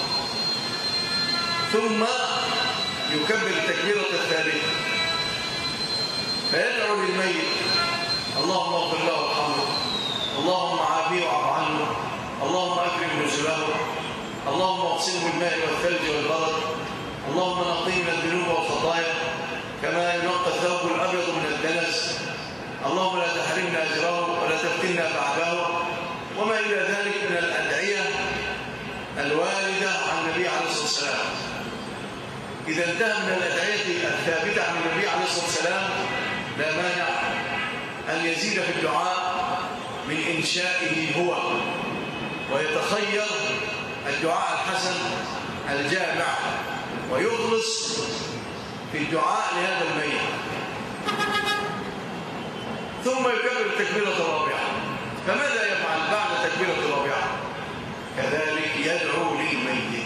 [SPEAKER 2] ثم يكبر التكبيرة الثالثة فيدعو للميت اللهم اغفر له وارحمه، اللهم عافيه واعف عنه، اللهم أكرم نزله، اللهم اغسله بالماء والثلج والبرد، اللهم نقيه من الذنوب والخطايا كما ينقى الثوب الأبيض من الدنس، اللهم لا تحرمنا أجره ولا تفتنا بعده، وما إلى ذلك من الأدعية الواردة عن النبي عليه الصلاة والسلام. إذا انتهى من الأدعية الثابتة عن النبي عليه الصلاة والسلام لا مانع أن يزيد في الدعاء من إنشائه هو، ويتخير الدعاء الحسن الجامع ويخلص في الدعاء لهذا الميت، ثم يكبر التكبيرة الرابعة. فماذا يفعل بعد تكبيرة الرابعة؟ كذلك يدعو للميت.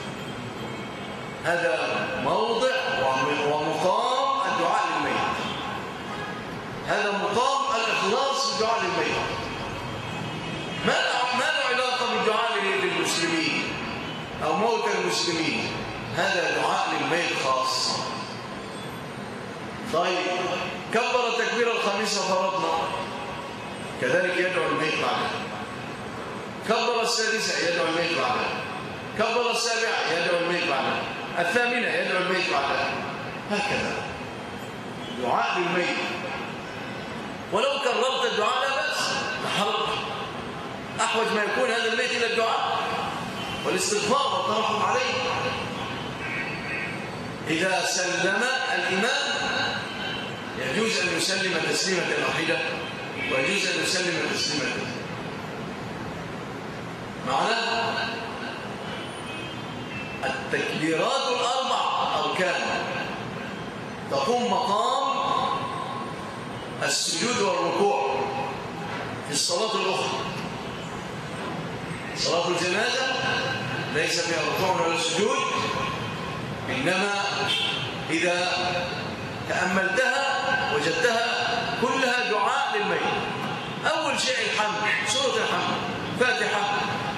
[SPEAKER 2] هذا موضع ومقام الدعاء للميت، هذا مقام الإخلاص في الدعاء للميت. ما له علاقة بالدعاء للمسلمين أو موتى المسلمين، هذا دعاء للميت خاص. طيب كبر التكبيرة الخامسة فرضنا، كذلك يدعو الميت بعدها. كبر السادسة يدعو الميت بعدها. كبر السابعة يدعو الميت بعدها. الثامنة يدعو الميت بعدها. هكذا دعاء للميت. ولو كررت الدعاء لا بأس، لا حرج. أحوج ما يكون هذا الميت إلى الدعاء والاستغفار والترحم عليه. إذا سلم الإمام يجوز أن يسلم تسليمة واحدة، ويجوز أن يسلم تسليمة. معنا التكبيرات الأربع أركان تقوم مقام السجود والركوع في الصلاة الأخرى. صلاة الجنازة ليس فيها ركوع ولا سجود، إنما إذا تأملتها وجدتها كلها دعاء للميت. أول شيء الحمد، سورة الحمد، فاتحة،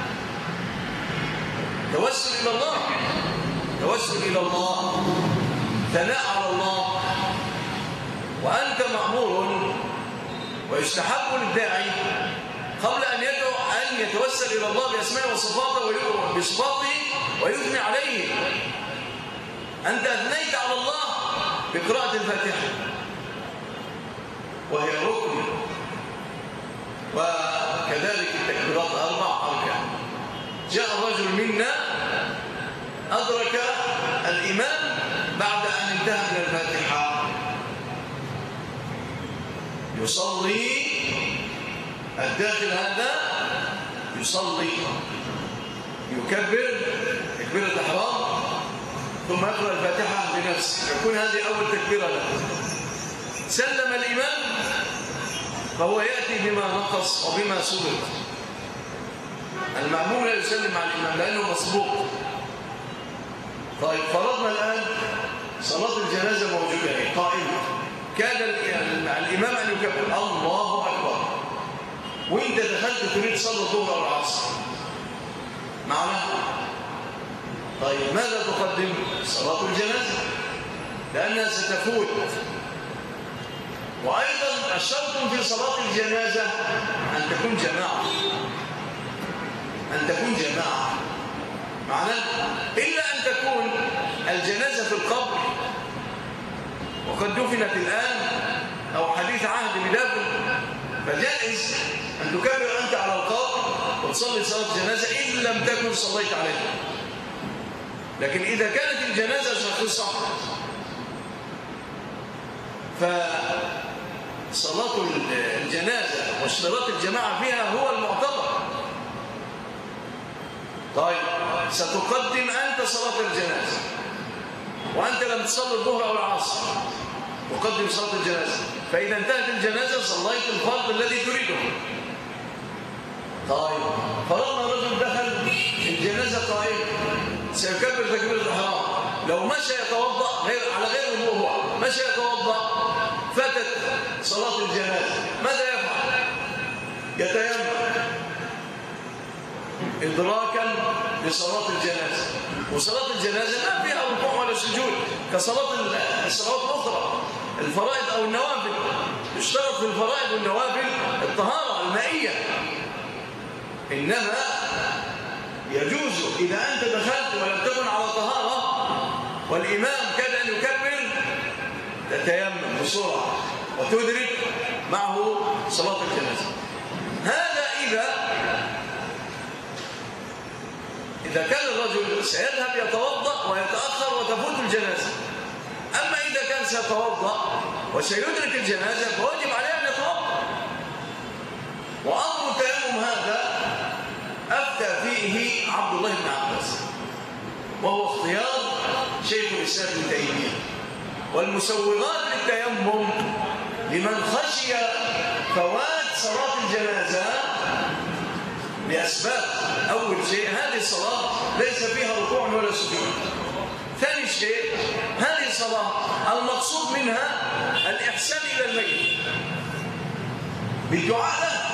[SPEAKER 2] توسل إلى الله، توسل إلى الله، ثناء على الله. وأنت مأمور ويستحب للداعي قبل أن يدعو أن يتوسل إلى الله بأسمائه وصفاته بصفاته ويثني عليه. أنت أثنيت على الله بقراءة الفاتحة وهي ركن، وكذلك التكبيرات أربع أركان. جاء الرجل منا أدرك الإمام بعد أن انتهى من الفاتحة يصلي، الداخل هذا يصلي يكبر تكبيرة الإحرام ثم يقرأ الفاتحة بنفسه، يكون هذه أول تكبيرة له. سلم الإمام فهو يأتي بما نقص وبما سبق. المأموم لا يسلم على الإمام لأنه مسبوق. طيب فرضنا الآن صلاة الجنازة موجودة قائمة، كاد الإمام أن يكبر الله أكبر، وإنت دخلت تريد تصلي الظهر أو العصر معنا. طيب ماذا تقدم؟ صلاة الجنازة لأنها ستفوت. وأيضا الشرط في صلاة الجنازة أن تكون جماعة، أن تكون جماعة معنا، إلا أن تكون الجنازة في القبر وقد دفنت الآن أو حديث عهد بدفن، فجائز أن تكبر أنت على القبر وتصلي صلاة الجنازة إن لم تكن صليت عليها. لكن إذا كانت الجنازة شخصة فصلاة الجنازة واشتراط الجماعة فيها هو المعتبر. طيب ستقدم أنت صلاة الجنازة وأنت لم تصلي الظهر أو العصر، تقدم صلاة الجنازة، فإذا انتهت الجنازة صليت الفرض الذي تريده. طيب فرضنا رجل دخل الجنازة قائم سيكبر تكبيرة الإحرام، لو مشى يتوضأ غير على غير وضوء، هو مشى يتوضأ فاتت صلاة الجنازة، ماذا يفعل؟ يتيمم إدراكا لصلاة الجنازة. وصلاة الجنازة ما فيها ركوع ولا سجود كصلاة الصلوات الأخرى، الفرائض أو النوافل. يشترط في الفرائض والنوافل الطهارة المائية، إنما يجوز إذا أنت دخلت ولم تكن على طهارة والإمام كاد أن يكبر تتيمم بسرعة وتدرك معه صلاة الجنازة. هذا إذا إذا كان الرجل سيذهب يتوضأ ويتأخر وتفوت الجنازة. أما إذا كان سيتوضأ وسيدرك الجنازة فواجب عليه أن يتوضأ. وأمر التيمم هذا أفتى فيه عبد الله بن عباس، وهو اختيار شيخ الإسلام ابن تيمية. والمسوغات للتيمم لمن خشي فوات صلاة الجنازة لأسباب. أول شيء هذه الصلاة ليس فيها ركوع ولا سجود. ثاني شيء هذه الصلاة المقصود منها الإحسان إلى الميت بالدعاء له.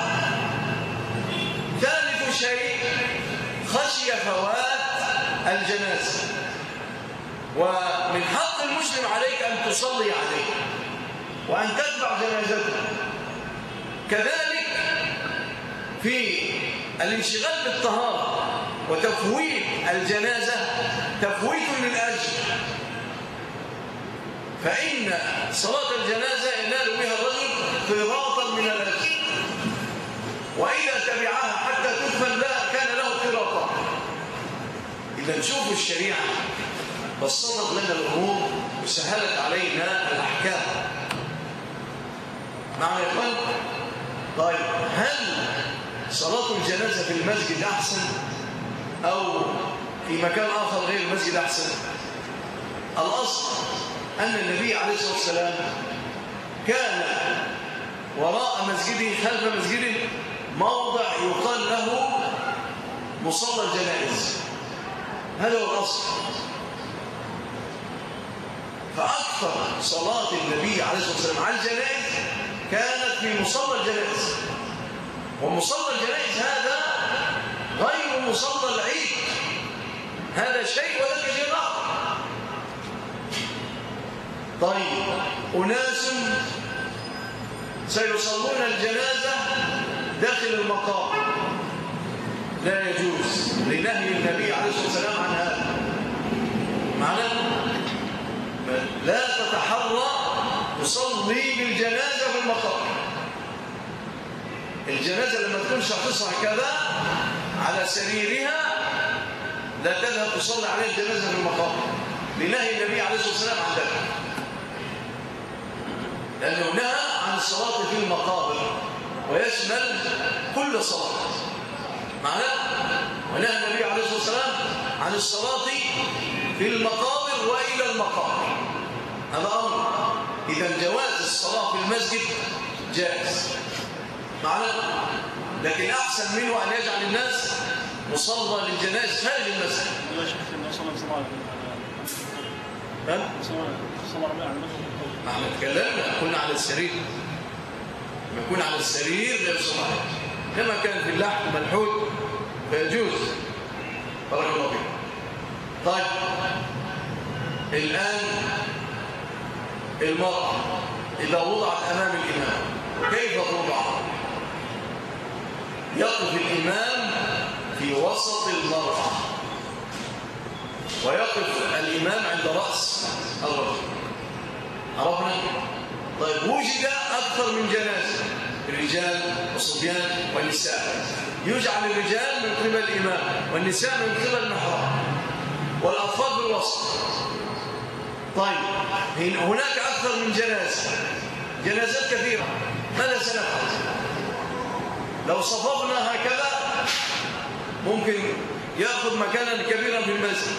[SPEAKER 2] ثالث شيء خشي فوات الجنازة، ومن حق المسلم عليك أن تصلي عليه وأن تتبع جنازته. كذلك في الانشغال بالطهارة وتفويت الجنازة تفويت للأجر، فإن صلاة الجنازة ينال بها الرجل قراطا من الأجر، وإذا تبعها حتى تدفن لا كان له قراطا. إذا نشوف الشريعة بسطت لنا الأمور وسهلت علينا الأحكام. معنا يا إخوان؟ طيب، هل صلاة الجنازة في المسجد أحسن أو في مكان آخر غير المسجد أحسن؟ الأصل أن النبي عليه الصلاة والسلام كان وراء مسجده خلف مسجده موضع يقال له مصلى الجنائز. هذا هو الأصل. فأكثر صلاة النبي عليه الصلاة والسلام على الجنائز كانت في مصلى الجنائز. ومصلى الجنائز هذا غير مصلى العيد، هذا شيء وذاك شيء آخر. طيب، أناس سيصلون الجنازة داخل المقام، لا يجوز لنهي النبي عليه الصلاة والسلام عن هذا. معناه لا تتحرى تصلي بالجنازة في المقام. الجنازة لما تكون شخصها كذا على سريرها لا تذهب تصلي عليه الجنازة في المقام، لنهي النبي عليه الصلاة والسلام عن ذلك، لأنه نهى عن الصلاة في المقابر ويشمل كل صلاة. معناه ونهى النبي عليه الصلاة والسلام عن الصلاة في المقابر وإلى المقابر. هذا أمر. إذا جواز الصلاة في المسجد جائز، معناه، لكن أحسن منه أن يجعل الناس مصلى للجنائز خارج المسجد. ما احنا تكلمنا كنا على السرير، لما يكون على السرير لا يصلى، كما كان في اللحم ملحود فيجوز. بارك الله فيك. طيب، الآن المرأة إذا وضعت أمام الإمام كيف توضع؟ يقف الإمام في وسط المرأة ويقف الإمام عند رأس الرجل. عرفنا؟ طيب، وجد أكثر من جنازة، الرجال والصبيان والنساء، يجعل الرجال من قبل الإمام والنساء من قبل المحراب والأطفال في الوسط. طيب، هناك أكثر من جنازة، جنازات كثيرة، ماذا سنفعل؟ لو صففنا هكذا ممكن يأخذ مكانا كبيرا في المسجد،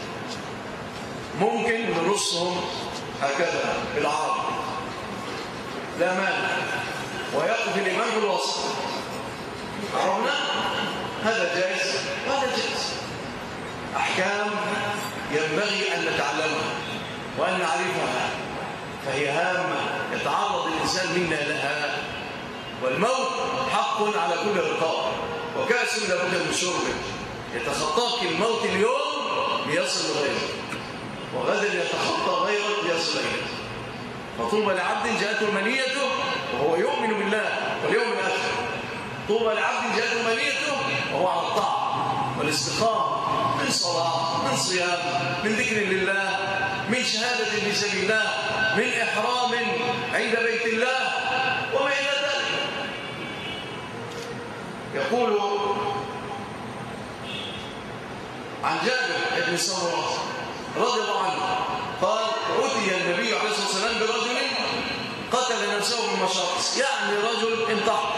[SPEAKER 2] ممكن نرصهم هكذا بالعرض لا مانع، ويقف الإمام في الوسط. عرفنا؟ هذا جائز وهذا جائز. أحكام ينبغي أن نتعلمها وأن نعرفها، فهي هامة يتعرض الإنسان منا لها. والموت حق على كل رقاب، وكأس لابد من شربه، يتخطاك الموت اليوم ليصل لغيره، وغدا يتخطى غيره ليصل إليه. فطوبى لعبد جاءته منيته وهو يؤمن بالله واليوم الآخر. طوبى لعبد جاءته منيته وهو على الطاعة والاستقامة، من صلاة، من صيام، من ذكر لله، من شهادة في سبيل الله، من إحرام عند بيت الله وما إلى ذلك. يقول عن جابر بن سمرة رضي الله عنه قال أتي النبي عليه الصلاة والسلام برجل قتل نفسه بالمشاقص، يعني رجل انتحر،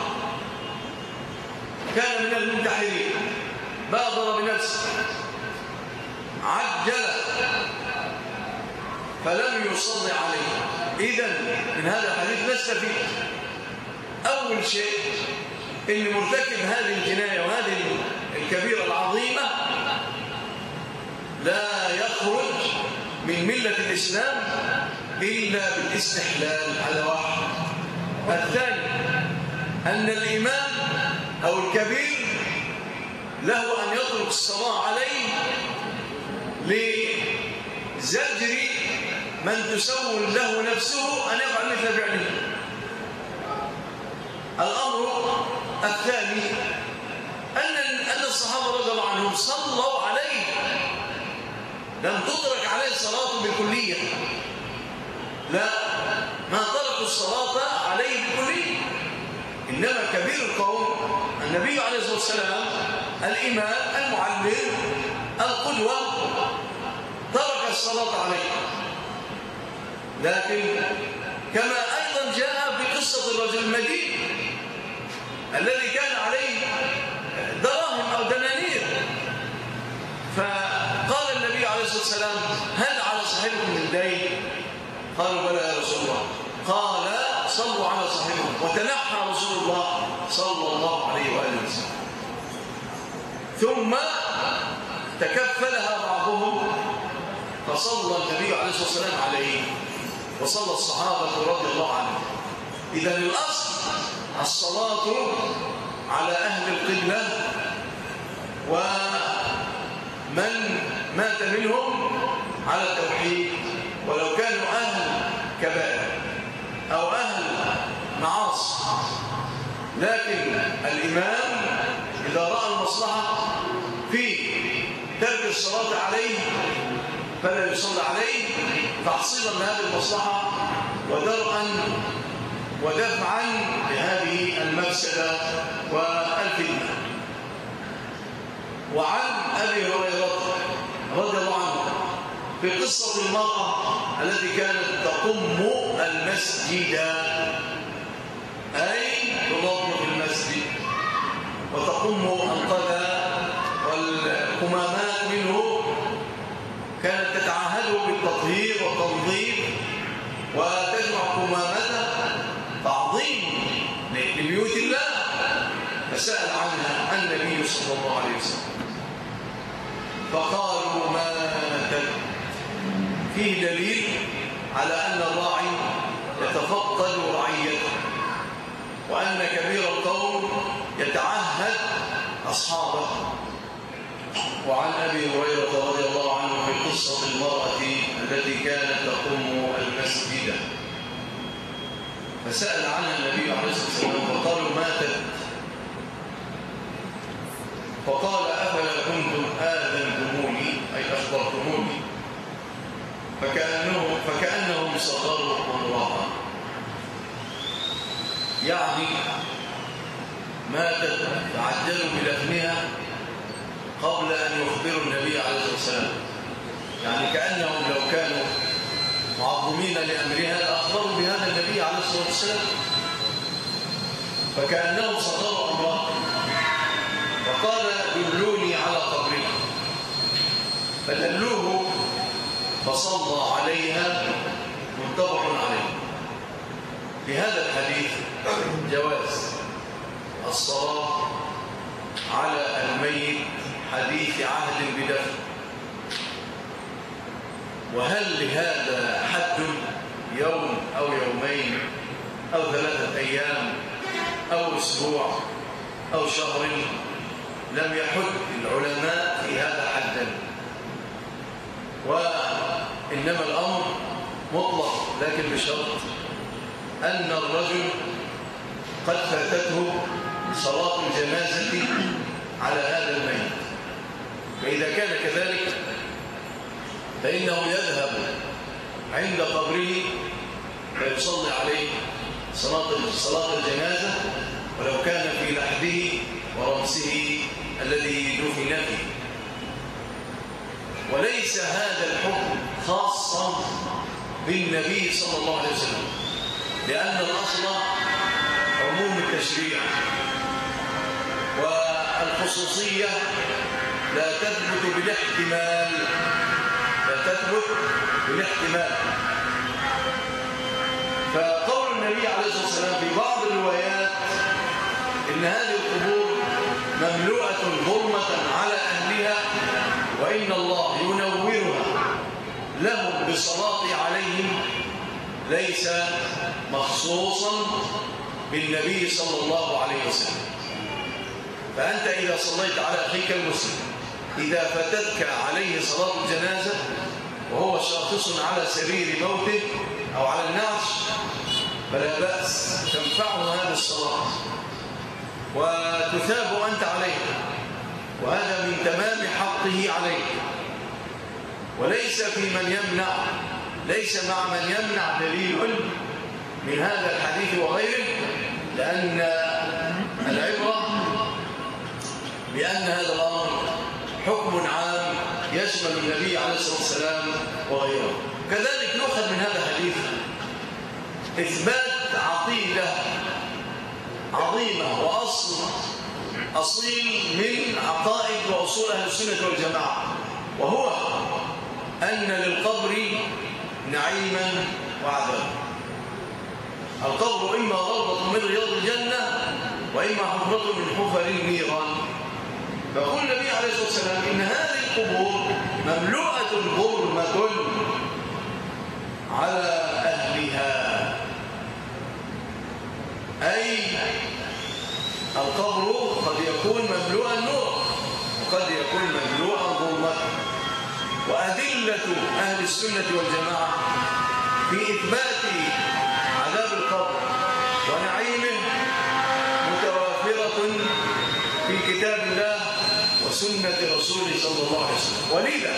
[SPEAKER 2] كان من المنتحرين، بادر بنفسه، عجل فلم يصلي عليه. إذن من هذا الحديث نستفيد أول شيء إن مرتكب هذه الجناية وهذه الكبيرة العظيمة لا يخرج من ملة الإسلام إلا بالاستحلال على واحد. الثاني أن الإمام أو الكبير له أن يترك الصلاة عليه لزجر من تسول له نفسه أن يفعل مثل فعله. الأمر الثاني أن أن الصحابة رضي الله عنهم صلوا عليه، لم تترك عليه الصلاة بالكلية، لا، ما تركوا الصلاة عليه بالكلية، إنما كبير القوم النبي عليه الصلاة والسلام الإمام المعلم القدوة ترك الصلاة عليه. لكن كما أيضا جاء في قصة الرجل المدين الذي كان عليه دراهم أو دنانير، فقال النبي عليه الصلاة والسلام هل على صاحبكم من دين؟ قالوا بلى يا رسول الله. قال صلوا على صاحبكم، وتنحى رسول الله صلى الله عليه وآله وسلم. ثم تكفلها بعضهم فصلى النبي عليه الصلاة والسلام عليه وصلى الصحابة رضي الله عنهم. إذن الأصل الصلاة على أهل القبلة ومن مات منهم على التوحيد، ولو كانوا أهل كبائر أو أهل معاصي. لكن الإمام إذا رأى المصلحة في ترك الصلاة عليه فلا يصلى عليه تحصيلا لهذه المصلحة ودرءا ودفعا لهذه المفسدة والفتنة. وعن أبي هريرة رضي الله عنه في قصة المرأة التي كانت تقم المسجد، أي تنظف المسجد وتقم القذى والقمامات منه، كانت تتعهده بالتطهير والتنظيف وتجمع قمامته تعظيم لبيوت الله، فسأل عنها النبي صلى الله عليه وسلم فقالوا ماتت. فيه دليل على أن الراعي يتفقد رعيته، وأن كبير القوم يتعهد أصحابه. وعن أبي هريرة رضي الله عنه في قصة المرأة التي كانت تقوم المسجد فسأل عنها النبي عليه الصلاة والسلام فقالوا ماتت، فقال أفلا كنتم آذنتموني أي أخبرتموني، فكأنهم, فكأنهم صغروا أمرها، يعني ماتت تعجلوا بلحمها قبل أن يخبروا النبي عليه الصلاة والسلام، يعني كأنهم لو كانوا معظمين لأمرها لأخبروا بهذا النبي عليه الصلاة والسلام، فكأنهم صغروا أمرها. فقال دلوني على قبرها، فدلوه فصلى عليها، متفق عليه. بهذا الحديث جواز الصلاة على الميت حديث عهد بدفن. وهل لهذا حد يوم أو يومين أو ثلاثة أيام أو أسبوع أو شهر؟ لم يحد العلماء في هذا حدا، وإنما الأمر مطلق، لكن بشرط أن الرجل قد فاتته صلاة الجنازة على هذا الميت، فإذا كان كذلك فإنه يذهب عند قبره فيصلي عليه صلاة صلاة الجنازة، ولو كان في لحده ورمسه الذي دفن فيه. وليس هذا الحكم خاصا بالنبي صلى الله عليه وسلم، لأن الأصل عموم التشريع، والخصوصية لا تثبت بالاحتمال، لا تثبت بالاحتمال. فقول النبي عليه الصلاة والسلام في بعض الروايات إن هذه القبور مملوءة ظلمة على أهلها وإن الله ينورها لهم بالصلاة عليهم، ليس مخصوصا بالنبي صلى الله عليه وسلم. فأنت إذا صليت على أخيك المسلم إذا فاتتك عليه صلاة الجنازة وهو شاخص على سرير موته أو على النعش فلا بأس، تنفعه هذه الصلاة وتثاب أنت عليه، وهذا من تمام حقه عليك. وليس في من يمنع، ليس مع من يمنع دليل من هذا الحديث وغيره، لأن العبرة بأن هذا الأمر حكم عام يشمل النبي عليه الصلاة والسلام وغيره. كذلك يؤخذ من هذا الحديث إثبات عقيدة عظيمة وأصل أصيل من عقائد وأصول أهل السنة والجماعة، وهو أن للقبر نعيما وعذابا. القبر إما روضة من رياض الجنة وإما حفرة من حفر النيران. فقال النبي عليه الصلاة والسلام إن هذه القبور مملوءة ظلمة على أهلها، أي القبر قد يكون مملوءا نور وقد يكون مملوءا ظلمة. وأدلة أهل السنة والجماعة في إثبات عذاب القبر ونعيمه متوافرة في كتاب الله وسنة رسوله صلى الله عليه وسلم. ولذا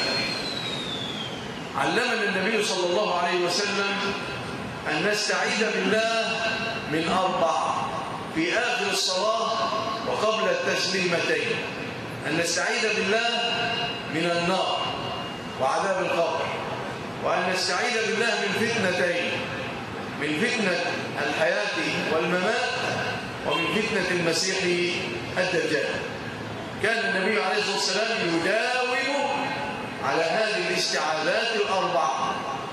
[SPEAKER 2] علمنا النبي صلى الله عليه وسلم أن نستعيذ بالله من أربع في آخر الصلاة وقبل التسليمتين، أن نستعيذ بالله من النار وعذاب القبر، وأن نستعيذ بالله من فتنتين، من فتنة الحياة والممات ومن فتنة المسيح الدجال. كان النبي عليه الصلاة والسلام يداوم على هذه الاستعاذات الأربعة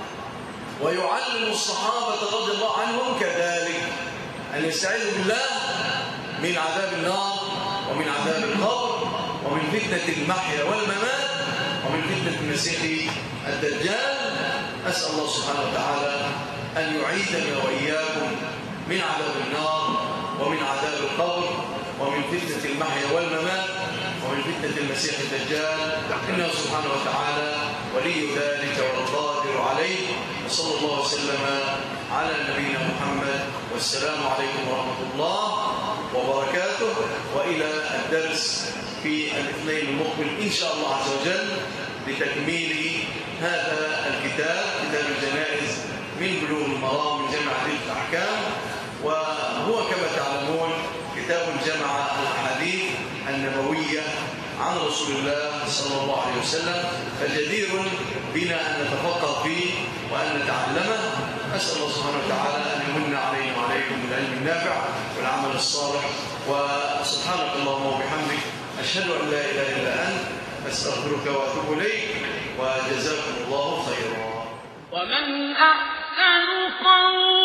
[SPEAKER 2] ويعلم الصحابة رضي الله عنهم كذلك أن يستعيذوا بالله من عذاب النار ومن عذاب القبر ومن فتنة المحيا والممات ومن فتنة المسيح الدجال. أسأل الله سبحانه وتعالى أن يعيدنا وإياكم من عذاب النار ومن عذاب القبر ومن فتنة المحيا والممات ومن فتنة المسيح الدجال، إنه سبحانه وتعالى ولي ذلك والقادر عليه. وصلى الله وسلم على نبينا محمد، والسلام عليكم ورحمة الله وبركاته. وإلى الدرس في الاثنين المقبل إن شاء الله عز وجل لتكميل هذا الكتاب، كتاب الجنائز من بلوغ المرام من جمع حديث الأحكام. وهو كما تعلمون كتاب جمع الأحاديث النبوية عن رسول الله صلى الله عليه وسلم، فجدير بنا أن نتفقه فيه وأن نتعلمه. أسأل الله سبحانه وتعالى أن يمن علينا وعليكم بالعلم النافع والعمل الصالح. وسبحانك اللهم وبحمدك أشهد أن لا إله إلا أنت أستغفرك وأتوب إليك، وجزاكم الله خيرا.
[SPEAKER 1] ومن أحسن قولا